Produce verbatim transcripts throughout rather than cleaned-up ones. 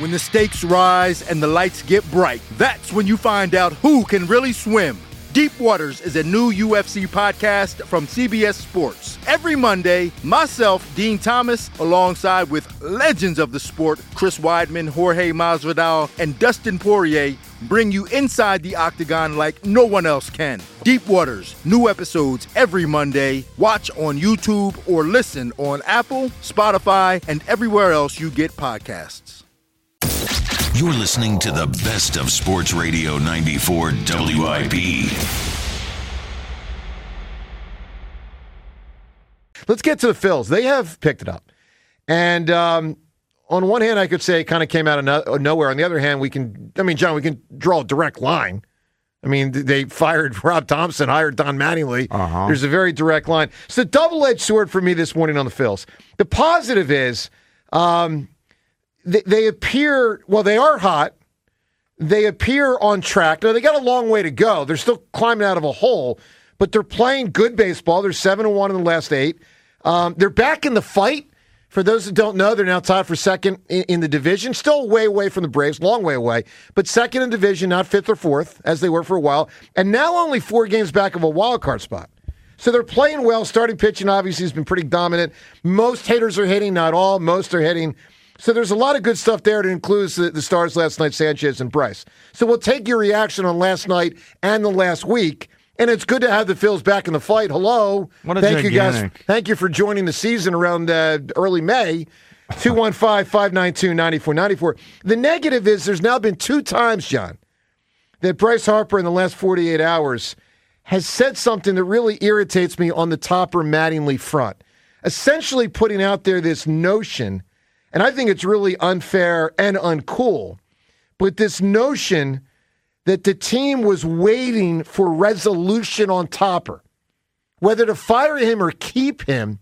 When the stakes rise and the lights get bright, that's when you find out who can really swim. Deep Waters is a new U F C podcast from C B S Sports. Every Monday, myself, Dean Thomas, alongside with legends of the sport, Chris Weidman, Jorge Masvidal, and Dustin Poirier, bring you inside the octagon like no one else can. Deep Waters, new episodes every Monday. Watch on YouTube or listen on Apple, Spotify, and everywhere else you get podcasts. You're listening to the best of Sports Radio ninety-four W I B. Let's get to the Phils. They have picked it up. And um, on one hand, I could say it kind of came out of no- nowhere. On the other hand, we can, I mean, John, we can draw a direct line. I mean, they fired Rob Thompson, hired Don Mattingly. Uh-huh. There's a very direct line. It's a double-edged sword for me this morning on the Phils. The positive is um, they, they appear, well, they are hot. They appear on track. Now, they got a long way to go. They're still climbing out of a hole, but they're playing good baseball. They're seven and one in the last eight. Um, they're back in the fight. For those that don't know, they're now tied for second in, in the division. Still way away from the Braves, long way away. But second in division, not fifth or fourth, as they were for a while. And now only four games back of a wild card spot. So they're playing well. Starting pitching, obviously, has been pretty dominant. Most hitters are hitting, not all. Most are hitting. So there's a lot of good stuff there. It includes the, the stars last night, Sanchez and Bryce. So we'll take your reaction on last night and the last week. And it's good to have the Phils back in the fight. Hello. What a Thank gigantic. you guys. Thank you for joining the season around uh, early May. two one five, five nine two, nine four nine four. The negative is there's now been two times, John, that Bryce Harper in the last forty-eight hours has said something that really irritates me on the Topper Mattingly front. Essentially putting out there this notion, and I think it's really unfair and uncool, but this notion that the team was waiting for resolution on Topper, whether to fire him or keep him,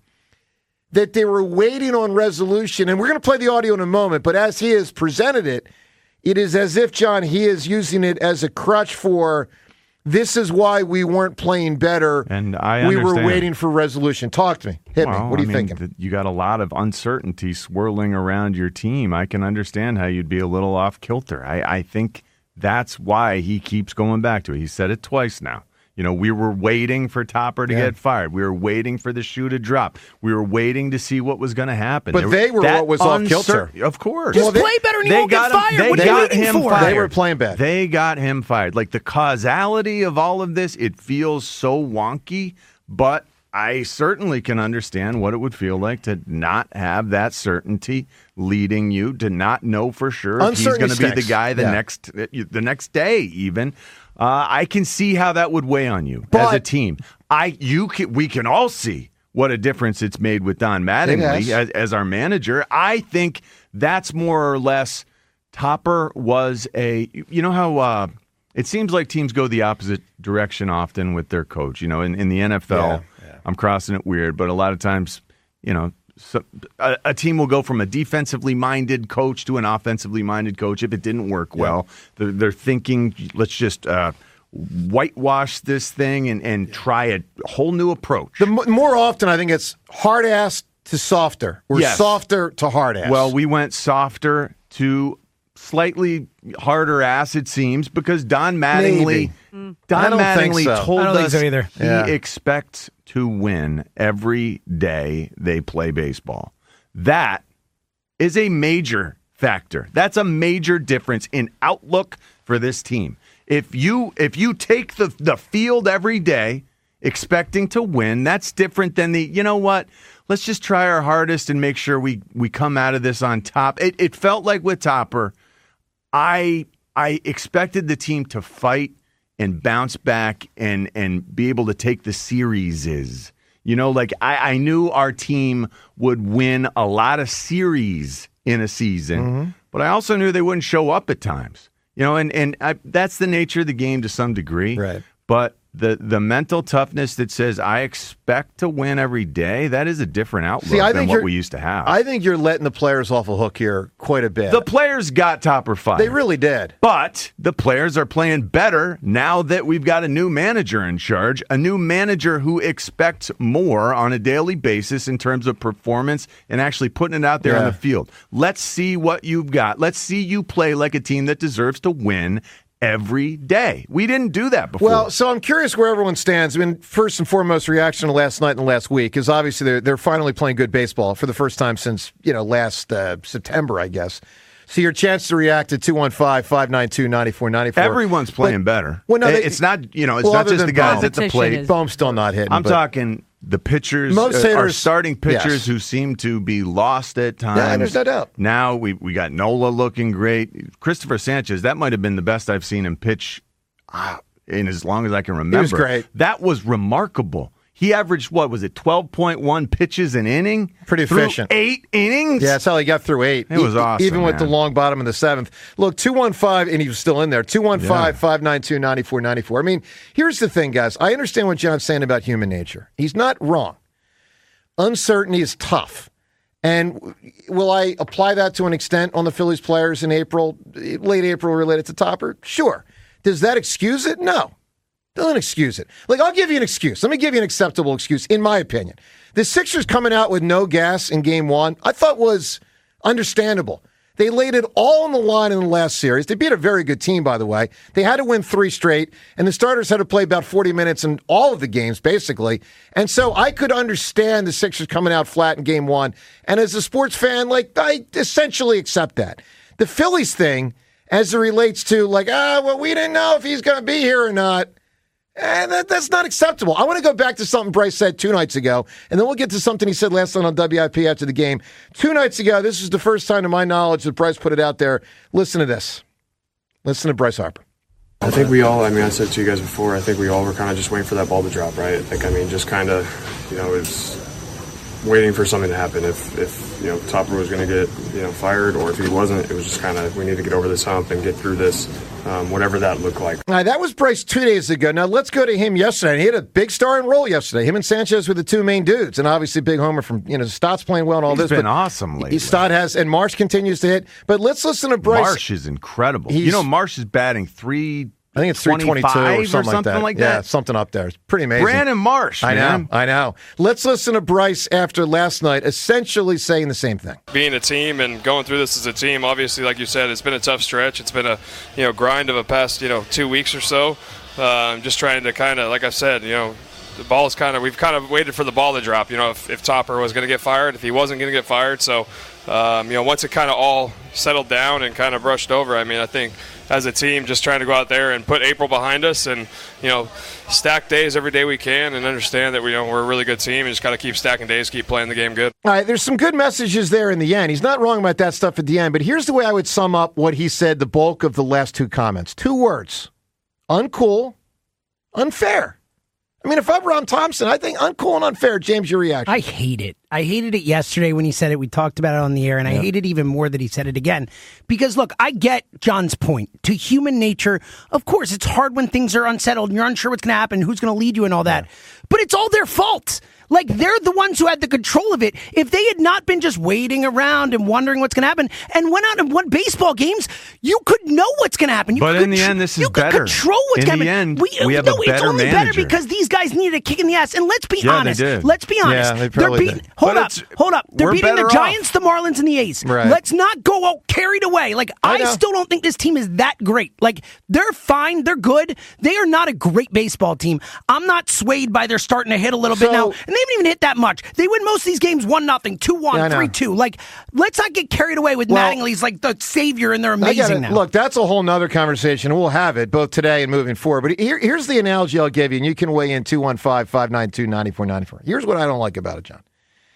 that they were waiting on resolution. And we're going to play the audio in a moment, but as he has presented it, it is as if, John, he is using it as a crutch for this is why we weren't playing better. And I we understand. were waiting for resolution. Talk to me. Hit well, me. What are you I mean, thinking? th- You got a lot of uncertainty swirling around your team. I can understand how you'd be a little off kilter. I, I think that's why he keeps going back to it. He said it twice now. You know, we were waiting for Topper to Yeah. get fired. We were waiting for the shoe to drop. We were waiting to see what was going to happen. But There- they were that what was off kilter. uncer- Of course. Just Well, they- play better and you they won't get got him- fired. they What are got you waiting him for? fired. They were playing bad. They got him fired. Like the causality of all of this, it feels so wonky, but I certainly can understand what it would feel like to not have that certainty leading you, to not know for sure if he's Uncertainty going to be the stinks. guy the Yeah. next the next day even. Uh, I can see how that would weigh on you as a But- team. I you can, we can all see what a difference it's made with Don Mattingly has. as, as our manager. I think that's more or less Topper was a you know how uh, it seems like teams go the opposite direction often with their coach. You know, in, in the N F L, Yeah, yeah. I'm crossing it weird, but a lot of times, you know, so, a, a team will go from a defensively minded coach to an offensively minded coach if it didn't work well. They're, they're thinking, let's just uh, whitewash this thing and, and try a whole new approach. The m- more often, I think it's hard ass to softer, or Yes. softer to hard ass. Well, we went softer to slightly harder ass, it seems, because Don Mattingly, Maybe. Don I don't think Mattingly so. told I don't think us so either. he Yeah. expects to win every day they play baseball. That is a major factor. That's a major difference in outlook for this team. If you if you take the, the field every day expecting to win, that's different than the, you know what, let's just try our hardest and make sure we, we come out of this on top. It, it felt like with Topper, I I expected the team to fight and bounce back and and be able to take the series. You know, like I, I knew our team would win a lot of series in a season, Mm-hmm. but I also knew they wouldn't show up at times. You know, and and I, that's the nature of the game to some degree. Right. But the the mental toughness that says I expect to win every day, that is a different outlook See, I than think what we used to have. I think you're letting the players off a hook here quite a bit. The players got Topper fired. They really did. But the players are playing better now that we've got a new manager in charge, a new manager who expects more on a daily basis in terms of performance and actually putting it out there Yeah. on the field. Let's see what you've got. Let's see you play like a team that deserves to win every day. We didn't do that before. Well, so I'm curious where everyone stands. I mean, first and foremost, reaction to last night and last week is obviously they're they're finally playing good baseball for the first time since, you know, last uh, September, I guess. So your chance to react at two one five, five nine two, nine four nine four. Everyone's playing but, better. Well, no, they, it's not, you know, it's well, not other just than the guys Bohm. at the plate. Is- Bohm's still not hitting. I'm but, talking the pitchers, Most uh, hitters- are starting pitchers yes. who seem to be lost at times. Yeah, there's no doubt. Now we we got Nola looking great. Christopher Sanchez, that might have been the best I've seen him pitch uh, in as long as I can remember. was great. That was remarkable. He averaged, what was it, twelve point one pitches an inning? Pretty Through efficient. Eight innings? Yeah, that's how he got through eight. It was E- awesome, Even with man. the long bottom of the seventh. Look, two one five, and he was still in there. two one five, five nine two, nine four nine four. I mean, here's the thing, guys. I understand what John's saying about human nature. He's not wrong. Uncertainty is tough. And will I apply that to an extent on the Phillies players in April, late April related to Topper? Sure. Does that excuse it? No. Doesn't excuse it. Like, I'll give you an excuse. Let me give you an acceptable excuse, in my opinion. The Sixers coming out with no gas in game one, I thought was understandable. They laid it all on the line in the last series. They beat a very good team, by the way. They had to win three straight, and the starters had to play about forty minutes in all of the games, basically. And so I could understand the Sixers coming out flat in game one. And as a sports fan, like, I essentially accept that. The Phillies thing, as it relates to, like, ah, well, we didn't know if he's going to be here or not. And that, that's not acceptable. I want to go back to something Bryce said two nights ago, and then we'll get to something he said last night on W I P after the game. Two nights ago, this is the first time to my knowledge that Bryce put it out there. Listen to this. Listen to Bryce Harper. I think we all, I mean, I said to you guys before, I think we all were kind of just waiting for that ball to drop, right? Like, I mean, just kind of, you know, it's waiting for something to happen. If, if you know, Topper was going to get, you know, fired, or if he wasn't, it was just kind of, we need to get over this hump and get through this, um, whatever that looked like. All right, that was Bryce two days ago. Now, let's go to him yesterday. He had a big starring role yesterday. Him and Sanchez were the two main dudes, and obviously big homer from, you know, Stott's playing well and all He's this. been but awesome lately. Stott has, and Marsh continues to hit. But let's listen to Bryce. Marsh is incredible. He's- You know, Marsh is batting three. I think it's three twenty-two or something, something like that. like Yeah, that. something up there. It's pretty amazing. Brandon Marsh, I man. know, I know. Let's listen to Bryce after last night, essentially saying the same thing. Being a team and going through this as a team, obviously, like you said, it's been a tough stretch. It's been a you know grind of a past you know two weeks or so. Um, just trying to kind of, like I said, you know, the ball's kind of we've kind of waited for the ball to drop. You know, if, if Topper was going to get fired, if he wasn't going to get fired, so um, you know, once it kind of all settled down and kind of brushed over, I mean, I think as a team, just trying to go out there and put April behind us, and you know, stack days every day we can, and understand that we you know we're a really good team, and just got to keep stacking days, keep playing the game good. All right, there's some good messages there in the end. He's not wrong about that stuff at the end, but here's the way I would sum up what he said, the bulk of the last two comments. Two words: uncool, unfair. I mean, if I'm Ron Thompson, I think uncool and unfair. James, your reaction? I hate it. I hated it yesterday when he said it. We talked about it on the air, and I hate it even more that he said it again. Because, look, I get John's point. To human nature, of course, it's hard when things are unsettled and you're unsure what's going to happen, who's going to lead you and all that. Yeah. But it's all their fault. Like, they're the ones who had the control of it. If they had not been just waiting around and wondering what's going to happen and went out and won baseball games, you could know what's going to happen. You but could, in the end, this is you better. could control what's going to happen. In the end, we, we have no, a better it's only manager. better because these guys needed a kick in the ass. And let's be yeah, honest. They did. Let's be honest. Yeah, they they're probably beating, did. Hold but up. Hold up. They're beating the Giants, off. the Marlins, and the A's. Right. Let's not go out carried away. Like, I, I still don't think this team is that great. Like, they're fine. They're good. They are not a great baseball team. I'm not swayed by their starting to hit a little So, bit now. And they haven't even hit that much. They win most of these games one nothing, two one, yeah, three two. Like, let's not get carried away with well, Mattingly's like the savior and they're amazing now. Look, that's a whole nother conversation. We'll have it both today and moving forward. But here, here's the analogy I'll give you, and you can weigh in two one five, five nine two, nine four nine four. Here's what I don't like about it, John.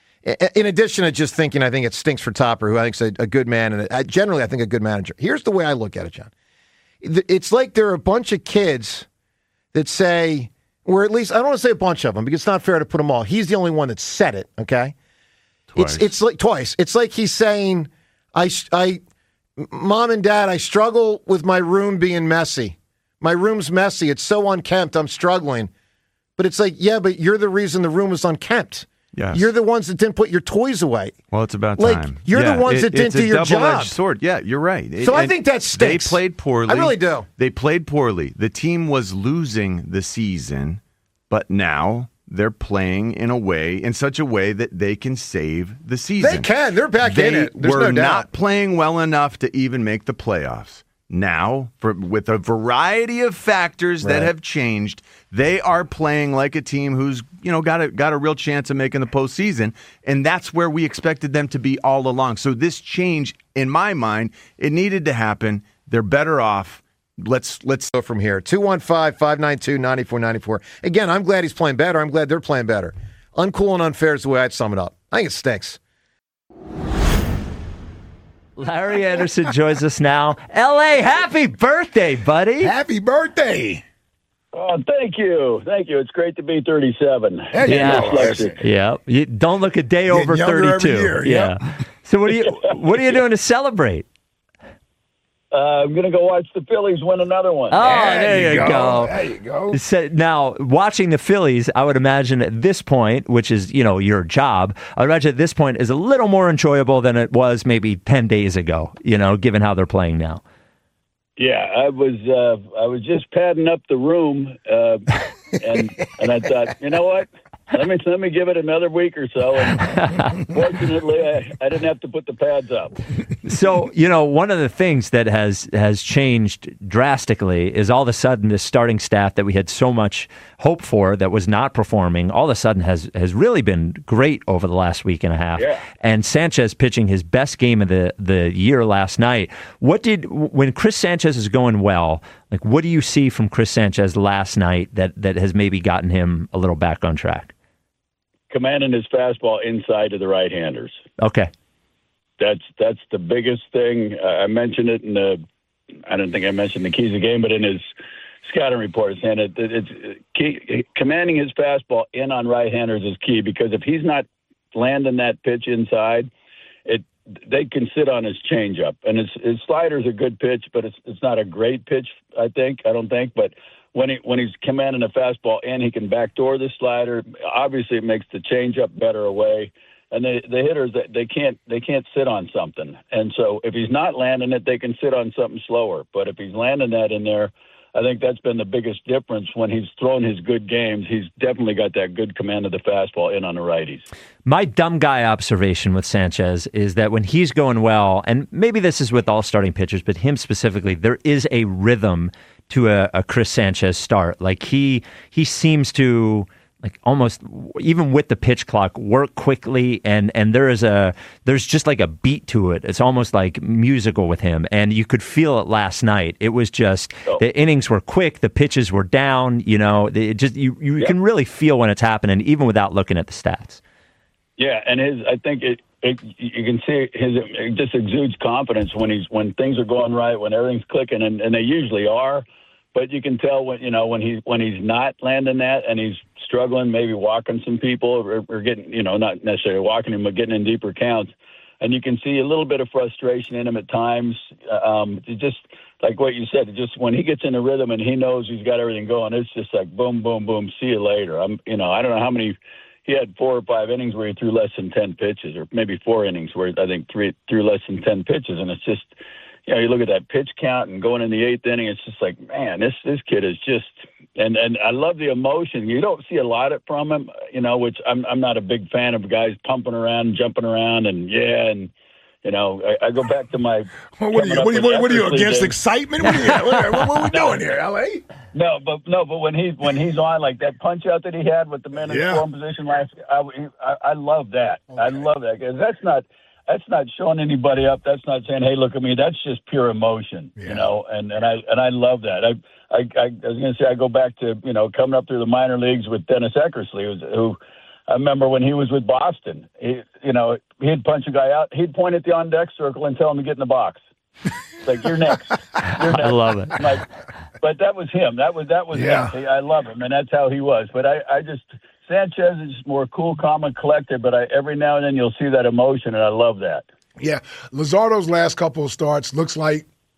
In addition to just thinking I think it stinks for Topper, who I think is a, a good man, and a, generally I think a good manager. Here's the way I look at it, John. It's like there are a bunch of kids that say, or at least, I don't want to say a bunch of them, because it's not fair to put them all. He's the only one that said it, okay? Twice. It's it's like twice. It's like he's saying, I, I, Mom and Dad, I struggle with my room being messy. My room's messy. It's so unkempt. I'm struggling. But it's like, yeah, but you're the reason the room is unkempt. Yes. You're the ones that didn't put your toys away. Well, it's about like, time. You're yeah, the ones it, that didn't do your job. It's a double-edged sword. Yeah, you're right. It, so I think that stinks. They played poorly. I really do. They played poorly. The team was losing the season, but now they're playing in a way, in such a way that they can save the season. They can. They're back they in it. There's were no doubt. not playing well enough to even make the playoffs. Now, for, with a variety of factors Right. that have changed, they are playing like a team who's, you know, got a got a real chance of making the postseason, and that's where we expected them to be all along. So this change, in my mind, it needed to happen. They're better off. Let's let's go from here. two one five, five nine two, nine four nine four. Again, I'm glad he's playing better. I'm glad they're playing better. Uncool and unfair is the way I'd sum it up. I think it stinks. Larry Anderson joins us now. L A, happy birthday, buddy. Happy birthday. Oh, thank you. Thank you. It's great to be thirty-seven. Hey, yeah. Dyslexic. Yeah. You don't look a day Getting over younger every thirty-two. year, yeah. yeah. So what are you what are you doing to celebrate? Uh, I'm going to go watch the Phillies win another one. Oh, There there, you you go. go. There you go. So, now, watching the Phillies, I would imagine at this point, which is, you know, your job, I would imagine at this point is a little more enjoyable than it was maybe ten days ago, you know, given how they're playing now. Yeah, I was uh, I was just padding up the room, uh, and and I thought, you know what? Let me let me give it another week or so. And fortunately, I, I didn't have to put the pads up. So, you know, one of the things that has has changed drastically is all of a sudden this starting staff that we had so much hope for that was not performing, all of a sudden has has really been great over the last week and a half. Yeah. And Sanchez pitching his best game of the, the year last night. What did, when Chris Sanchez is going well, like what do you see from Chris Sanchez last night that, that has maybe gotten him a little back on track? Commanding his fastball inside of the right-handers. Okay. That's that's the biggest thing. Uh, I mentioned it in the. I don't think I mentioned the keys of the game, but in his scouting report, saying it, it, it's key, commanding his fastball in on right-handers is key because if he's not landing that pitch inside, it they can sit on his changeup, and his his slider's a good pitch, but it's it's not a great pitch. I think I don't think, but. When he when he's commanding a fastball and he can backdoor the slider, obviously it makes the changeup better away. And the the hitters they, they can't they can't sit on something. And so if he's not landing it, they can sit on something slower. But if he's landing that in there, I think that's been the biggest difference when he's thrown his good games. He's definitely got that good command of the fastball in on the righties. My dumb guy observation with Sanchez is that when he's going well, and maybe this is with all starting pitchers, but him specifically, there is a rhythm to a, a Chris Sanchez start. Like he he seems to like almost even with the pitch clock work quickly, and and there is a there's just like a beat to it. It's almost like musical with him, and you could feel it last night. It was just oh. the innings were quick, the pitches were down. You know, it just you you yeah. can really feel when it's happening, even without looking at the stats. Yeah, and his I think it. It, you can see his it just exudes confidence when he's when things are going right, when everything's clicking, and, and they usually are. But you can tell when you know when he when he's not landing that and he's struggling, maybe walking some people or, or getting you know not necessarily walking him, but getting in deeper counts. And you can see a little bit of frustration in him at times. Um, it just like what you said, it just when he gets in a rhythm and he knows he's got everything going, it's just like boom, boom, boom. See you later. I'm you know I don't know how many. He had four or five innings where he threw less than ten pitches, or maybe four innings where I think three threw less than ten pitches. And it's just, you know, you look at that pitch count and going in the eighth inning, it's just like, man, this this kid is just, and and I love the emotion. You don't see a lot of from him, you know, which I'm I'm not a big fan of guys pumping around, jumping around, and yeah, and. You know, I, I go back to my. Well, what are you? What are you, what, what are you against days. Excitement? What are, you, what, what, what are we no, doing here, L A? No, but no, but when he when he's on like that punch out that he had with the men in yeah. scoring position last, I, I I love that. Okay. I love that because that's not that's not showing anybody up. That's not saying, hey, look at me. That's just pure emotion, yeah. you know. And, and I and I love that. I I, I was going to say I go back to you know coming up through the minor leagues with Dennis Eckersley, who. who I remember when he was with Boston, he, you know, he'd punch a guy out. He'd point at the on-deck circle and tell him to get in the box. Like, you're next. You're next. I love it. Like, but that was him. That was that was yeah. him. I love him, and that's how he was. But I, I just Sanchez is more cool, calm, and collected. But I, every now and then you'll see that emotion, and I love that. Yeah, Luzardo's last couple of starts looks like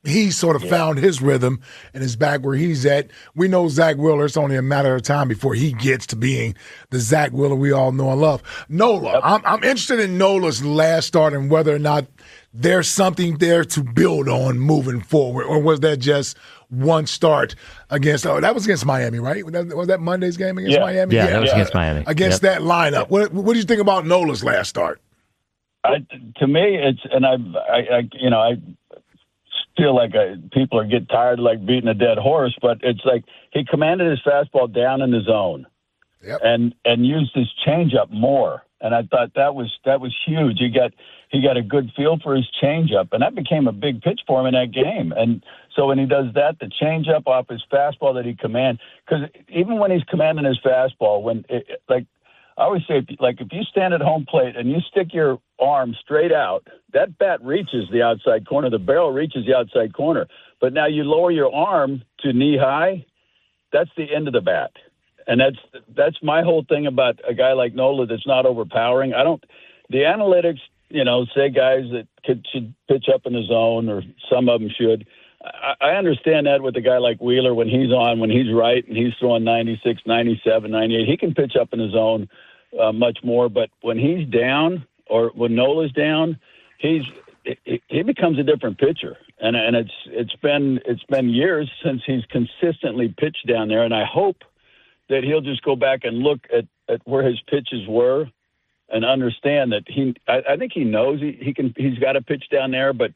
he's sort of Yeah. found his rhythm and is back where he's at. We know Zach Wheeler. It's only a matter of time before he gets to being the Zach Wheeler we all know and love. Nola, Yep. I'm, I'm interested in Nola's last start and whether or not there's something there to build on moving forward, or was that just one start against? Oh, that was against Miami, right? Was that, was that Monday's game against Yeah. Miami? Yeah, that was against Miami. Against Yep. that lineup. What, what do you think about Nola's last start? I, to me, it's and I, I, I you know, I feel like I, people are getting tired of like beating a dead horse, but it's like he commanded his fastball down in the zone, Yep. and and used his changeup more. And I thought that was that was huge. He got he got a good feel for his changeup, and that became a big pitch for him in that game. And so when he does that, the changeup off his fastball that he commands, because even when he's commanding his fastball, when it, like I always say, like if you stand at home plate and you stick your arm straight out, that bat reaches the outside corner. The barrel reaches the outside corner. But now you lower your arm to knee high, that's the end of the bat. And that's that's my whole thing about a guy like Nola that's not overpowering. I don't – the analytics, you know, say guys that could, should pitch up in the zone, or some of them should. I, I understand that with a guy like Wheeler when he's on, when he's right and he's throwing ninety-six, ninety-seven, ninety-eight. He can pitch up in the zone uh, much more. But when he's down, or when Nola's down, he's he, he becomes a different pitcher. And and it's it's been it's been years since he's consistently pitched down there. And I hope that he'll just go back and look at, at where his pitches were and understand that he, I, I think he knows he, he can, he's got to pitch down there, but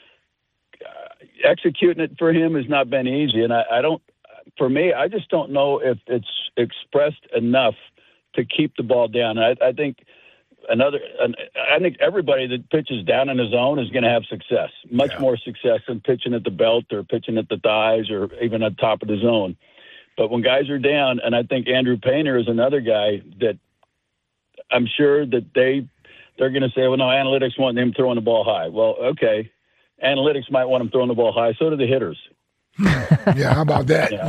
uh, executing it for him has not been easy. And I, I don't, for me, I just don't know if it's expressed enough to keep the ball down. I, I think another, I think everybody that pitches down in the zone is going to have success, much Yeah. more success than pitching at the belt or pitching at the thighs or even at the top of the zone. But when guys are down, and I think Andrew Painter is another guy that I'm sure that they, they're going to say, well, no, analytics want him throwing the ball high. Well, okay. Analytics might want him throwing the ball high. So do the hitters. Yeah, how about that? Yeah.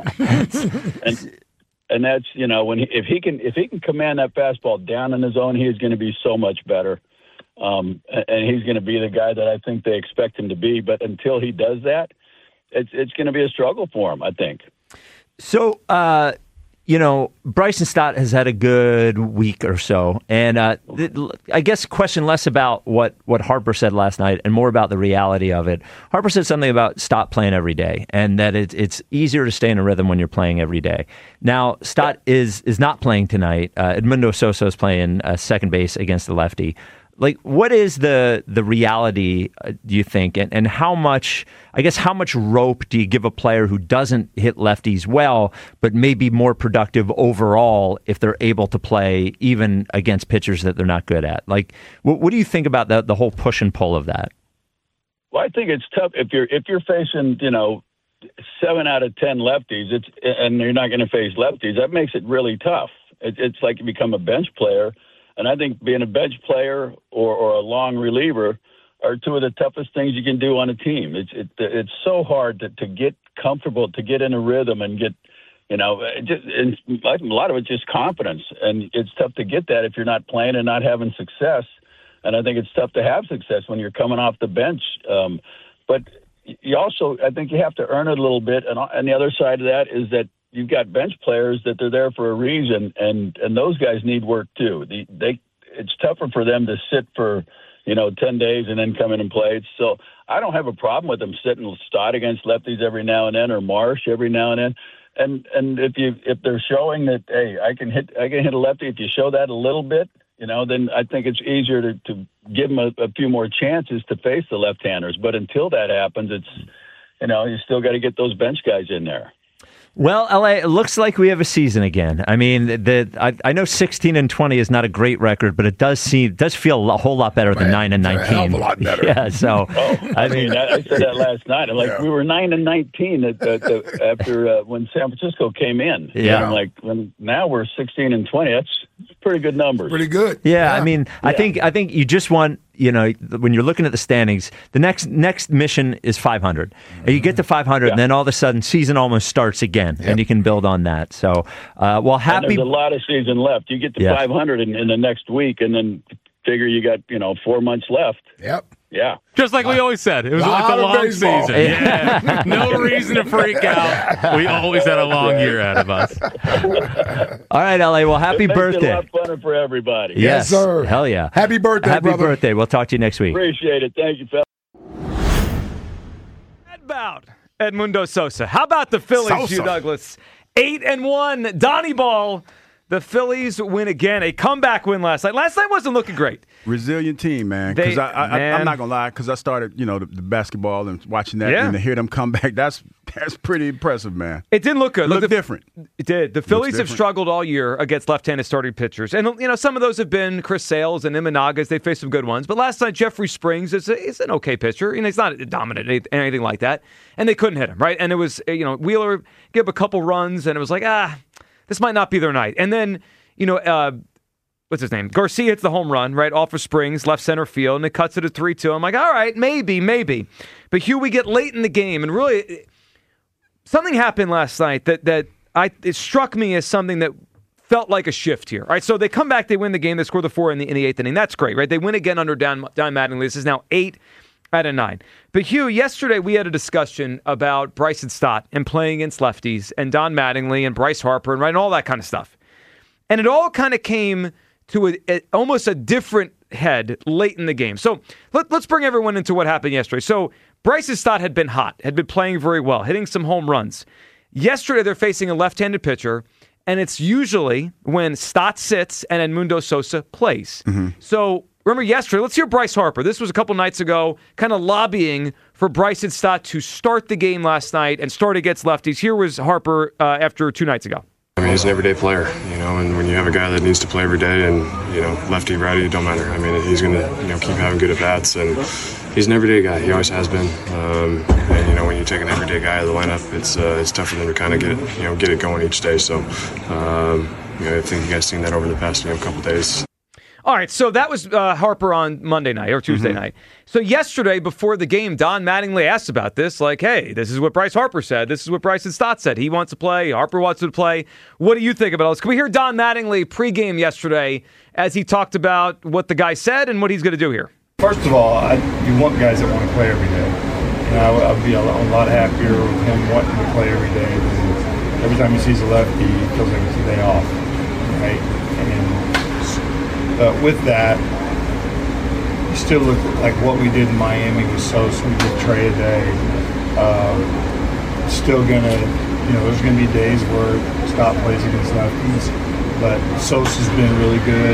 Yeah. and and that's, you know, when he, if he can if he can command that fastball down in the zone, he is going to be so much better. Um, and he's going to be the guy that I think they expect him to be. But until he does that, it's it's going to be a struggle for him, I think. So, uh, you know, Bryson Stott has had a good week or so. And uh, th- I guess question less about what, what Harper said last night and more about the reality of it. Harper said something about Stott playing every day and that it, it's easier to stay in a rhythm when you're playing every day. Now, Stott is is not playing tonight. Uh, Edmundo Sosa is playing uh, second base against the lefty. Like, what is the the reality, uh, do you think, and, and how much, I guess, how much rope do you give a player who doesn't hit lefties well, but may be more productive overall if they're able to play even against pitchers that they're not good at? Like, what, what do you think about the, the whole push and pull of that? Well, I think it's tough if you're if you're facing, you know, seven out of ten lefties, it's and you're not going to face lefties. That makes it really tough. It, it's like you become a bench player. And I think being a bench player or, or a long reliever are two of the toughest things you can do on a team. It's it, it's so hard to, to get comfortable, to get in a rhythm and get, you know, it just, and a lot of it's just confidence. And it's tough to get that if you're not playing and not having success. And I think it's tough to have success when you're coming off the bench. Um, but you also, I think you have to earn it a little bit. And on the other side of that is that you've got bench players that they're there for a reason, and, and those guys need work too. The, they it's tougher for them to sit for, you know, ten days and then come in and play. So I don't have a problem with them sitting Stott against lefties every now and then, or Marsh every now and then. And and if you if they're showing that, hey, I can hit I can hit a lefty, if you show that a little bit, you know, then I think it's easier to, to give them a, a few more chances to face the left-handers. But until that happens, it's, you know, you still got to get those bench guys in there. Well, L A, it looks like we have a season again. I mean, the I, I know sixteen and twenty is not a great record, but it does seem does feel a whole lot better Man, than nine and nineteen. A hell of a lot better. Yeah. So, oh, I, I mean, mean I, I said that last night. I'm like, yeah. we were nine and nineteen at the, the, after uh, when San Francisco came in. Yeah. And I'm like, when, now we're sixteen and twenty. That's pretty good numbers. Pretty good. Yeah. yeah. I mean, I yeah. think I think you just want. You know, when you're looking at the standings, the next next mission is five hundred. Mm-hmm. And you get to five hundred, yeah. and then all of a sudden, season almost starts again, yep. and you can build on that. So, uh, well, happy. And there's a lot of season left. You get to yeah. five hundred in, in the next week, and then figure you got, you know, four months left. Yep. Yeah. Just like we always said, it was it's a long baseball. season. Yeah, no reason to freak out. We always had a long year out of us. All right, L A. Well, happy It makes birthday. it a lot funner for everybody. Yes, sir. Hell yeah. Happy birthday, Happy brother. birthday. We'll talk to you next week. Appreciate it. Thank you, fellas. About Edmundo Sosa. How about the Phillies, Sosa. Hugh Douglas? Eight and one. Donnie Ball. The Phillies win again. A comeback win last night. Last night wasn't looking great. Resilient team, man. They- Because I, I, man. I'm not gonna lie, because I started, you know, the, the basketball and watching that, Yeah. and to hear them come back, that's that's pretty impressive, man. It didn't look good. It Look, looked the- different. It did. The Phillies have different. struggled all year against left-handed starting pitchers. And, you know, some of those have been Chris Sales and Imanagas. They faced some good ones. But last night, Jeffrey Springs is, a, is an okay pitcher. You know, he's not dominant or anything like that. And they couldn't hit him, right? And it was, you know, Wheeler gave a couple runs, and it was like, ah, this might not be their night. And then, you know, uh, what's his name? Garcia hits the home run, right, off of Springs, left center field, and it cuts it to three two. I'm like, all right, maybe, maybe. But, Hugh, we get late in the game, and really, something happened last night that that I it struck me as something that felt like a shift here. All right, so they come back, they win the game, they score the four in the in the eighth inning. That's great, right? They win again under Don, Don Mattingly. This is now eight out of nine. But Hugh, yesterday we had a discussion about Bryson Stott and playing against lefties and Don Mattingly and Bryce Harper and right and all that kind of stuff. And it all kind of came to a, a, almost a different head late in the game. So let, let's bring everyone into what happened yesterday. So Bryson Stott had been hot, had been playing very well, hitting some home runs. Yesterday they're facing a left-handed pitcher, and it's usually when Stott sits and Edmundo Sosa plays. Mm-hmm. So remember yesterday, let's hear Bryce Harper. This was a couple nights ago, kind of lobbying for Bryson Stott to start the game last night and start against lefties. Here was Harper uh, after two nights ago. I mean, he's an everyday player, you know, and when you have a guy that needs to play every day and, you know, lefty, righty, it don't matter. I mean, he's going to, you know, keep having good at-bats, and he's an everyday guy. He always has been. Um, and, you know, when you take an everyday guy out of the lineup, it's uh, it's tough for them to kind of get it, you know, get it going each day. So, um, you know, I think you guys seen that over the past, you know, couple days. All right, so that was uh, Harper on Monday night or Tuesday Mm-hmm. night. So yesterday, before the game, Don Mattingly asked about this, like, hey, this is what Bryce Harper said. This is what Bryson Stott said. He wants to play. Harper wants to play. What do you think about all this? Can we hear Don Mattingly pregame yesterday as he talked about what the guy said and what he's going to do here? First of all, I, you want guys that want to play every day. And I, would- I'd be a, a lot happier with him wanting to play every day. Than every time he sees a lefty, he feels like it's a day off, right? And But with that, you still look like what we did in Miami with Sosa. We did Trey a day. Um, still gonna, you know, there's gonna be days where Scott plays against lefties, but Sosa's been really good.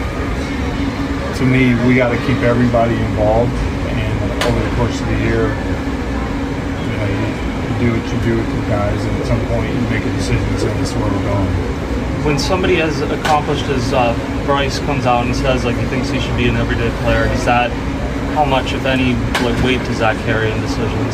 To me, we got to keep everybody involved, and over the course of the year, you know, you, you do what you do with your guys, and at some point you make a decision and say, this is where we're going. When somebody as accomplished as uh, Bryce comes out and says like he thinks he should be an everyday player, is that how much, if any, like weight does that carry in decisions?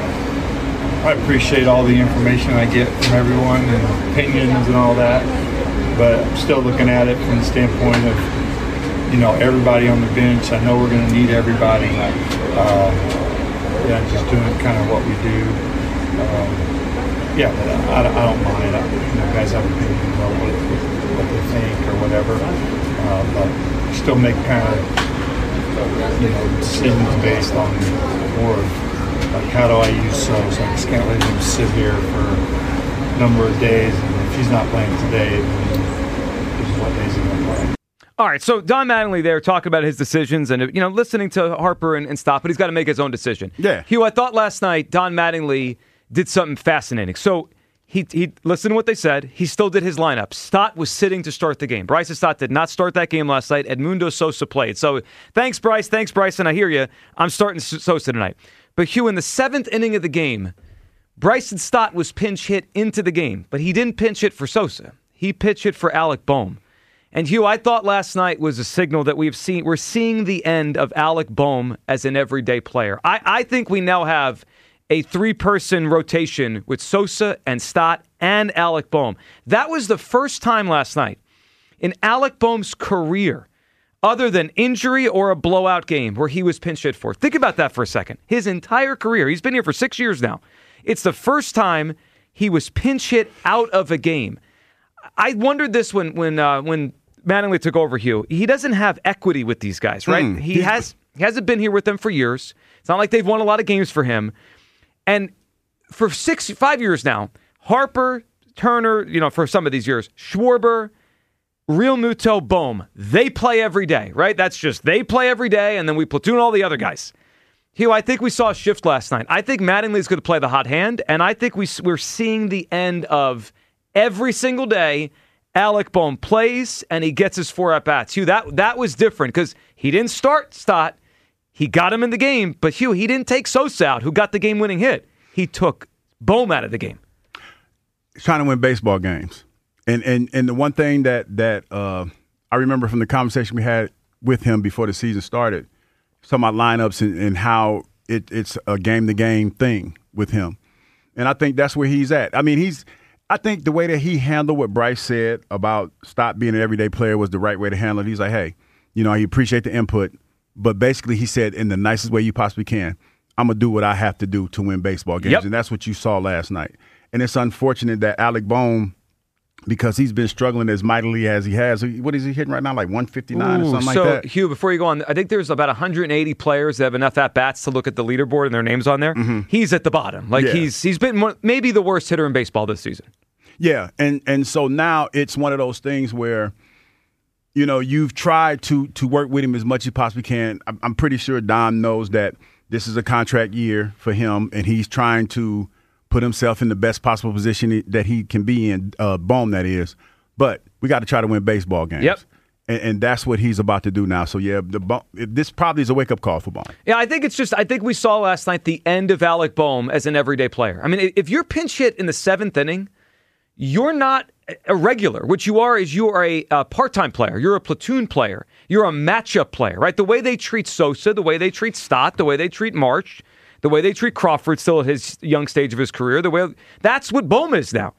I appreciate all the information I get from everyone and opinions and all that, but I'm still looking at it from the standpoint of, you know, everybody on the bench. I know we're going to need everybody. Uh, yeah, just doing kind of what we do. Um, Yeah, but I, I don't mind. I, you know, guys have opinions about what, what they think or whatever, uh, but still make kind of, you know, decisions based on more of, like, how do I use so? So I just can't let him sit here for a number of days, and if he's not playing today, then this is what days he's going to play. All right, so Don Mattingly there talking about his decisions and, you know, listening to Harper and, and Stott, but he's got to make his own decision. Yeah. Hugh, I thought last night Don Mattingly did something fascinating. So he he listened to what they said. He still did his lineup. Stott was sitting to start the game. Bryson Stott did not start that game last night. Edmundo Sosa played. So thanks, Bryce. Thanks, Bryson. I hear you. I'm starting Sosa tonight. But Hugh, in the seventh inning of the game, Bryson Stott was pinch hit into the game, but he didn't pinch hit for Sosa. He pinch hit for Alec Bohm. And Hugh, I thought last night was a signal that we've seen. We're seeing the end of Alec Bohm as an everyday player. I, I think we now have a three-person rotation with Sosa and Stott and Alec Bohm. That was the first time last night in Alec Bohm's career, other than injury or a blowout game, where he was pinch hit for. Think about that for a second. His entire career, he's been here for six years now. It's the first time he was pinch hit out of a game. I wondered this when when uh, when Mattingly took over, Hugh. He doesn't have equity with these guys, right? Mm, he he's, has. He hasn't been here with them for years. It's not like they've won a lot of games for him. And for six, five years now, Harper, Turner, you know, for some of these years, Schwarber, Real Muto, Bohm, they play every day, right? That's just, they play every day, and then we platoon all the other guys. Hugh, I think we saw a shift last night. I think Mattingly is going to play the hot hand, and I think we, we're seeing the end of every single day, Alec Bohm plays, and he gets his four at-bats. Hugh, that, that was different, because he didn't start Stott. He got him in the game, but Hugh, he didn't take Sosa out, who got the game-winning hit. He took Bohm out of the game. He's trying to win baseball games. And and and the one thing that that uh, I remember from the conversation we had with him before the season started, talking about lineups and, and how it, it's a game-to-game thing with him. And I think that's where he's at. I mean, he's – I think the way that he handled what Bryce said about stop being an everyday player was the right way to handle it. He's like, hey, you know, I appreciate the input, but basically he said in the nicest way you possibly can, I'm going to do what I have to do to win baseball games. Yep. And that's what you saw last night. And it's unfortunate that Alec Bohm – because he's been struggling as mightily as he has. What is he hitting right now, like one fifty-nine Ooh, or something so, like that? So, Hugh, before you go on, I think there's about one hundred eighty players that have enough at-bats to look at the leaderboard and their names on there. Mm-hmm. He's at the bottom. Like, yeah. he's he's been one, maybe the worst hitter in baseball this season. Yeah, and and so now it's one of those things where, you know, you've tried to to work with him as much as you possibly can. I'm, I'm pretty sure Don knows that this is a contract year for him, and he's trying to put himself in the best possible position that he can be in, uh, Bohm, that is. But we got to try to win baseball games. Yep. And, and that's what he's about to do now. So, yeah, the, this probably is a wake-up call for Bohm. Yeah, I think it's just – I think we saw last night the end of Alec Bohm as an everyday player. I mean, if you're pinch hit in the seventh inning, you're not a regular. What you are is you are a, a part-time player. You're a platoon player. You're a matchup player, right? The way they treat Sosa, the way they treat Stott, the way they treat March, the way they treat Crawford still at his young stage of his career, the way – that's what Bohm is now.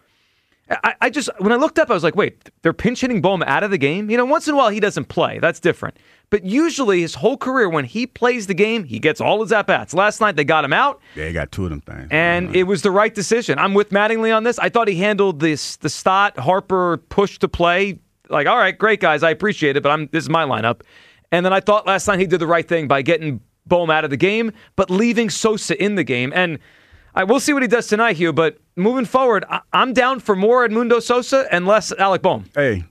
I, I just, when I looked up, I was like, wait, they're pinch hitting Bohm out of the game? You know, once in a while he doesn't play. That's different. But usually his whole career, when he plays the game, he gets all his at-bats. Last night they got him out. Yeah, he got two of them things. And it was the right decision. I'm with Mattingly on this. I thought he handled this, the Stott, Harper push to play. Like, all right, great guys, I appreciate it, but I'm this is my lineup. And then I thought last night he did the right thing by getting Bohm out of the game, but leaving Sosa in the game. And I will see what he does tonight, Hugh, but moving forward, I- I'm down for more Edmundo Sosa and less Alec Bohm. Hey,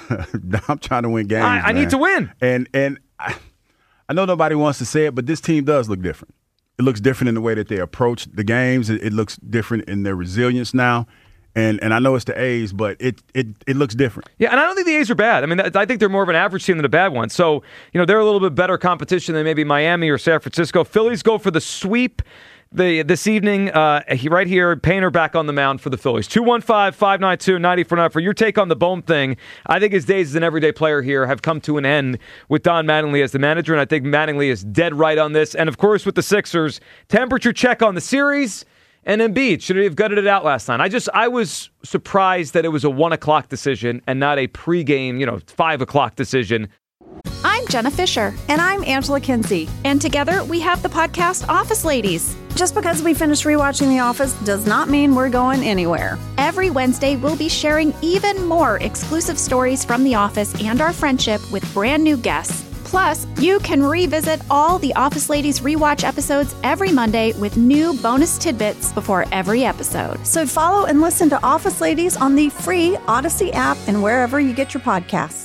I'm trying to win games, I, I need to win. And and I, I know nobody wants to say it, but this team does look different. It looks different in the way that they approach the games. It, it looks different in their resilience now. And and I know it's the A's, but it, it it looks different. Yeah, and I don't think the A's are bad. I mean, I think they're more of an average team than a bad one. So, you know, they're a little bit better competition than maybe Miami or San Francisco. Phillies go for the sweep. The, this evening, uh, he, right here, Painter back on the mound for the Phillies. two one five, five nine two, nine four nine for your take on the Bohm thing. I think his days as an everyday player here have come to an end with Don Mattingly as the manager, and I think Mattingly is dead right on this. And, of course, with the Sixers, temperature check on the series, and Embiid. Should he have gutted it out last night? I just I was surprised that it was a one o'clock decision and not a pregame, you know, five o'clock decision. I'm Jenna Fisher. And I'm Angela Kinsey. And together we have the podcast Office Ladies. Just because we finished rewatching The Office does not mean we're going anywhere. Every Wednesday, we'll be sharing even more exclusive stories from The Office and our friendship with brand new guests. Plus, you can revisit all the Office Ladies rewatch episodes every Monday with new bonus tidbits before every episode. So follow and listen to Office Ladies on the free Odyssey app and wherever you get your podcasts.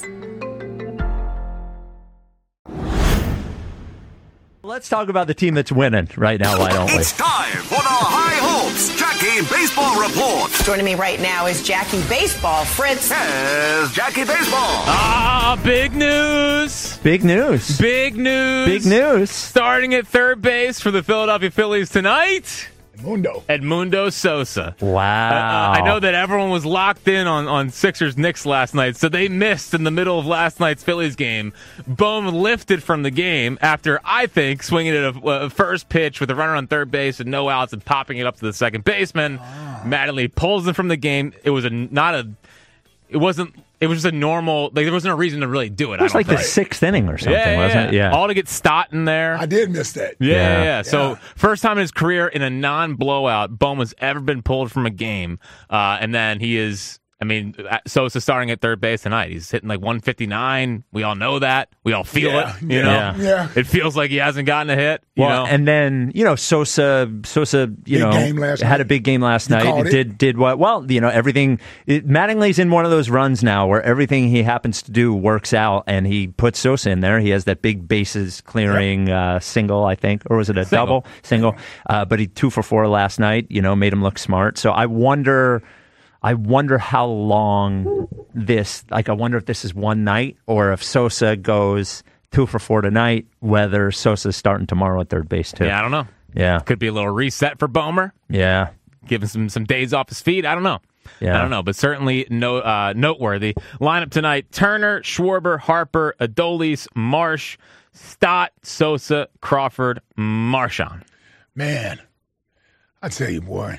Let's talk about the team that's winning right now, why don't we? It's time for the High Hopes Jackie Baseball Report. Joining me right now is Jackie Baseball. Fritz. Here's Jackie Baseball. Ah, big news. Big news. Big news. Big news. Starting at third base for the Philadelphia Phillies tonight. Edmundo. Edmundo Sosa. Wow. Uh, I know that everyone was locked in on, on Sixers Knicks last night, so they missed in the middle of last night's Phillies game. Bohm lifted from the game after, I think, swinging at a, a first pitch with a runner on third base and no outs and popping it up to the second baseman. Oh. Mattingly pulls him from the game. It was a not a. It wasn't. It was just a normal. Like there wasn't a reason to really do it. It was I don't like think. the sixth inning or something, yeah, wasn't yeah. it? Yeah. All to get Stott in there. I did miss that. Yeah, yeah. Yeah. yeah. So first time in his career in a non-blowout, Bohm has ever been pulled from a game, uh, and then he is I mean, Sosa starting at third base tonight. He's hitting like one fifty-nine. We all know that. We all feel Yeah, it. You yeah, know, yeah. It feels like he hasn't gotten a hit. You Well, know, and then you know Sosa, Sosa, you Big know, game last had night. a big game last You night. called it. Did did what? Well, you know, everything. It, Mattingly's in one of those runs now where everything he happens to do works out, and he puts Sosa in there. He has that big bases clearing uh, single, I think, or was it a Single. double single? Uh, but he two for four last night. You know, made him look smart. So I wonder. I wonder how long this, like, I wonder if this is one night or if Sosa goes two for four tonight, whether Sosa's starting tomorrow at third base, too. yeah, I don't know. Yeah. Could be a little reset for Bomer, Yeah. giving some some days off his feet. I don't know. Yeah. I don't know, but certainly no, uh, noteworthy. Lineup tonight: Turner, Schwarber, Harper, Adolis, Marsh, Stott, Sosa, Crawford, Marchand. Man, I tell you, boy,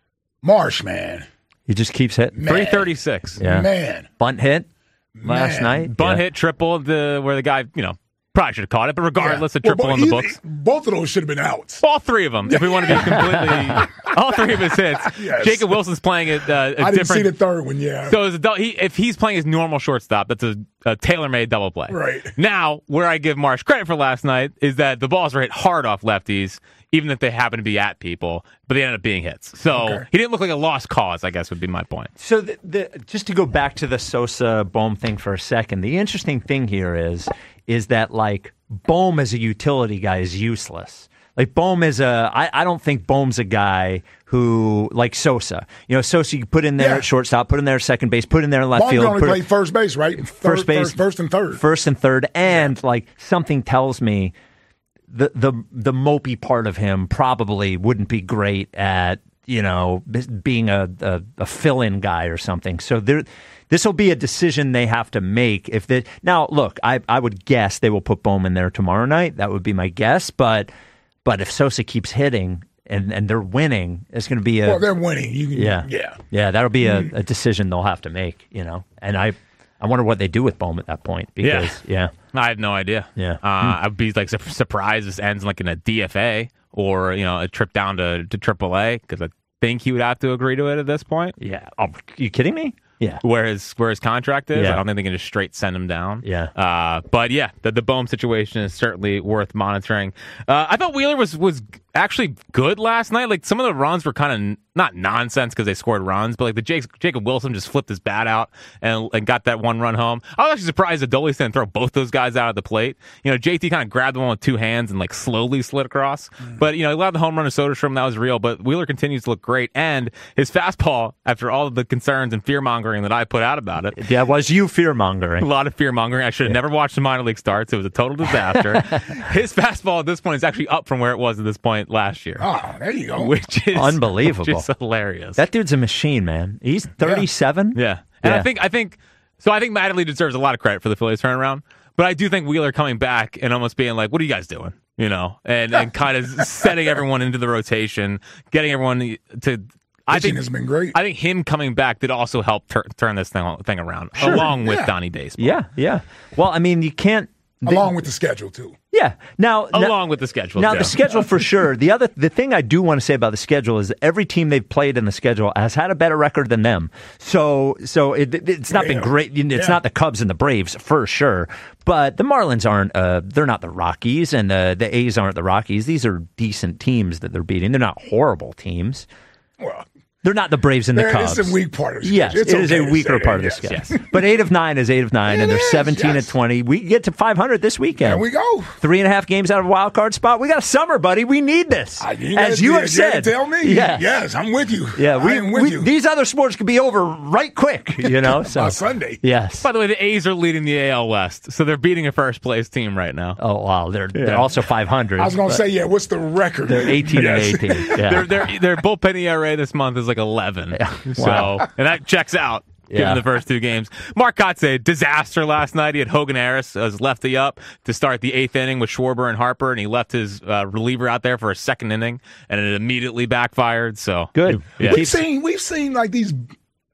Marsh, man, He just keeps hitting. Man. three thirty-six. Yeah. man, Bunt hit last Man. night. Bunt Yeah. hit, triple, the where the guy, you know, probably should have caught it, but regardless, Yeah. a triple Well, in the either- books. Both of those should have been outs. All three of them, if we want to be completely, all three of his hits. Yes. Jacob Wilson's playing at uh, a I didn't different. see the third one. Yeah, So as a, dou- he, if he's playing his normal shortstop, that's a, a tailor-made double play. Right. Now, where I give Marsh credit for last night is that the balls were hit hard off lefties, even if they happen to be at people, but they ended up being hits. So Okay. he didn't look like a lost cause, I guess would be my point. So the, the, just to go back to the Sosa Bohm thing for a second, the interesting thing here is is that like Bohm as a utility guy is useless. Like Bohm is a, I, I don't think Bohm's a guy who like Sosa. You know, Sosa you put in there Yeah. at shortstop, put in there at second base, put in there in left Baum field, only put played first base, right? Third- first base, first, first and third. first and third, and like something tells me the the the mopey part of him probably wouldn't be great at you know being a a, a fill-in guy or something. So there, this will be a decision they have to make. If they now look, I I would guess they will put Bowman there tomorrow night. That would be my guess. But but if Sosa keeps hitting and and they're winning, it's going to be a Well, they're winning. You can, yeah yeah. yeah that'll be a, a decision they'll have to make. You know, and I. I wonder what they do with Bohm at that point. Because, yeah. yeah. I have no idea. Yeah. Uh, I'd be like su- surprised this ends like in a D F A or, you know, a trip down to, to triple A because I think he would have to agree to it at this point. Yeah. Oh, you kidding me? Yeah. Where his where his contract is. Yeah. I don't think they can just straight send him down. Yeah. Uh, but yeah, the, the Bohm situation is certainly worth monitoring. Uh, I thought Wheeler was was actually good last night. Like some of the runs were kind of not nonsense because they scored runs, but like the Jake, Jacob Wilson just flipped his bat out and, and got that one run home. I was actually surprised that Adolis didn't throw both those guys out of the plate. You know, J T kind of grabbed the one with two hands and like slowly slid across. Mm. But you know, he allowed the home run to Soderstrom. That was real. But Wheeler continues to look great, and his fastball, after all of the concerns and fear mongering that I put out about it, yeah, was you fear mongering? A lot of fear mongering. I should have yeah. never watched the minor league starts. It was a total disaster. His fastball at this point is actually up from where it was at this point last year. Oh, there you go. Which is unbelievable. Which is hilarious. That dude's a machine, man. He's thirty-seven. Yeah, yeah. and yeah. I think I think so. I think Mattingly deserves a lot of credit for the Phillies turnaround. But I do think Wheeler coming back and almost being like, "What are you guys doing?" You know, and and kind of setting everyone into the rotation, getting everyone to. I think has been great. I think him coming back did also help tur- turn this thing, thing around, sure. along with yeah. Donnie Baseball. Yeah, yeah. Well, I mean, you can't. They, along with the schedule too. Yeah. Now, along now, with the schedule. Now, too. the schedule for sure. The other, the thing I do want to say about the schedule is every team they've played in the schedule has had a better record than them. So, so it, it's not yeah. been great. It's yeah. not the Cubs and the Braves for sure. But the Marlins aren't. Uh, they're not the Rockies, and uh, the A's aren't the Rockies. These are decent teams that they're beating. They're not horrible teams. Well. They're not the Braves and the there, Cubs. It's a weak part of the schedule. Yes, it's it okay is a weaker part yes, of the schedule. Yes. But eight of nine is eight of nine, it and they're is, seventeen yes. and twenty. We get to five hundred this weekend. There we go. Three and a half games out of a wild card spot. We got a summer, buddy. We need this. Uh, you As gotta, you you have said. Tell me. Yes. yes, I'm with you. Yeah, we, I am with we, you. These other sports could be over right quick, you know. So on Sunday. Yes. By the way, the A's are leading the A L West, so they're beating a first place team right now. Oh wow, they're yeah. they're also five hundred. I was going to say, yeah. What's the record? They're eighteen yes. and eighteen. Yeah. their their their bullpen E R A this month is like eleven. Yeah. So. Wow. And that checks out, given yeah. the first two games. Mark Kotsay, disaster last night. He had Hogan Harris as lefty up to start the eighth inning with Schwarber and Harper, and he left his uh, reliever out there for a second inning, and it immediately backfired. So good. Yeah. We've seen we've seen like these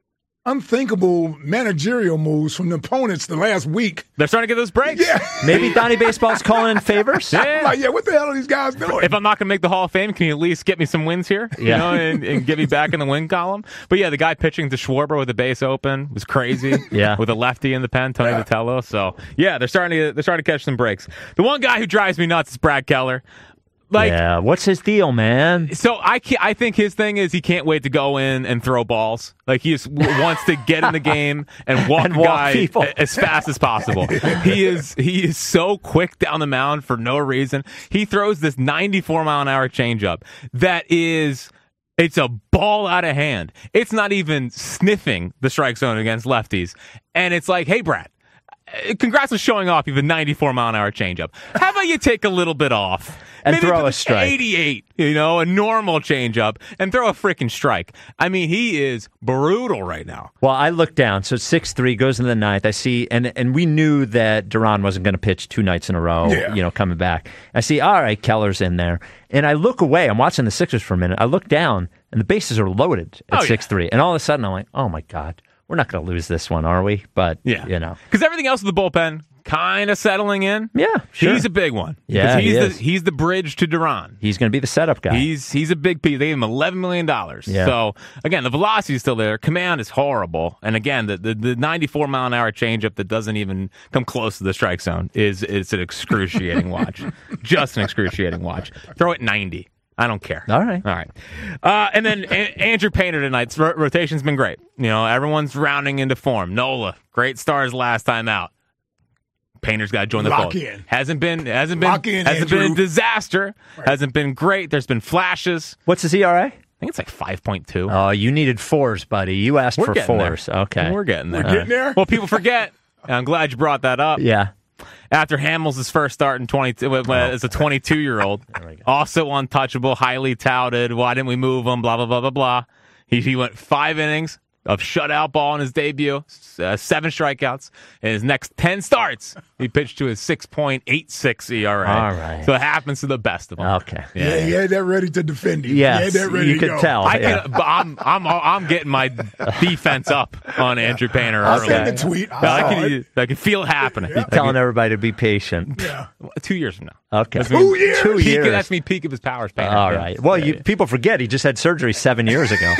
unthinkable managerial moves from the opponents the last week. They're starting to get those breaks. Yeah. Maybe Donnie Baseball's calling in favors. Yeah. Like, yeah, what the hell are these guys doing? If I'm not going to make the Hall of Fame, can you at least get me some wins here? You Yeah. know, and, and get me back in the win column? But yeah, the guy pitching to Schwarber with the base open was crazy. Yeah. With a lefty in the pen, Tony Yeah. Vitello. So yeah, they're starting to they're starting to catch some breaks. The one guy who drives me nuts is Brad Keller. Like, yeah, what's his deal, man? So I can't, I think his thing is he can't wait to go in and throw balls. Like he just wants to get in the game and walk And the walk guy people. as fast as possible. He is he is so quick down the mound for no reason. He throws this ninety-four mile an hour changeup that is. It's a ball out of hand. It's not even sniffing the strike zone against lefties. And it's like, hey, Brad, congrats on showing off you have a ninety-four mile an hour changeup. How about you take a little bit off? And Maybe throw put a strike. eighty-eight, you know, a normal changeup, and throw a freaking strike. I mean, he is brutal right now. Well, I look down, so six three goes into the ninth. I see, and and we knew that Duran wasn't going to pitch two nights in a row, Yeah. you know, coming back. I see, all right, Keller's in there. And I look away. I'm watching the Sixers for a minute. I look down, and the bases are loaded at Oh, yeah. six three. And all of a sudden, I'm like, oh, my God, we're not going to lose this one, are we? But, Yeah. you know. Because everything else in the bullpen kind of settling in. Yeah, sure. He's a big one. Yeah, Because he's he the is. he's the bridge to Duran. He's going to be the setup guy. He's he's a big piece. They gave him eleven million dollars. Yeah. So again, the velocity is still there. Command is horrible. And again, the, the, the ninety-four mile an hour changeup that doesn't even come close to the strike zone is it's an excruciating watch. Just an excruciating watch. Throw it ninety. I don't care. All right. All right. Uh, and then a- Andrew Painter tonight's ro- rotation's been great. You know, everyone's rounding into form. Nola, great stars last time out. Painter's got to join the Lock fold. in. Hasn't been hasn't been Lock in, hasn't been a Andrew. disaster. Hasn't been great. There's been flashes. What's his E R A? I think it's like five point two. Oh, you needed fours, buddy. You asked We're for getting there. fours. Okay. We're getting there. We're getting there? Well, people forget. And I'm glad you brought that up. Yeah. After Hamels' first start in twenty-two as a twenty-two-year-old, also untouchable, highly touted. Why didn't we move him? Blah blah blah blah blah. He he went five innings of shutout ball in his debut, uh, seven strikeouts. In his next ten starts, he pitched to his six point eight six E R A. All right. So it happens to the best of them. Okay. Yeah, he had that ready to defend him. Yes, he had that ready you to could go. tell. I yeah. can, but I'm I'm I'm getting my defense up on Andrew Painter I early. seen the tweet. I I saw can it. I can feel it happening. He's telling everybody to be patient. Yeah. Two years from now. Okay. That's Two me- years? Two Peak, years. That's me peak of his powers. Painter. All Yeah. right. Well, Yeah, you yeah. people forget he just had surgery seven years ago.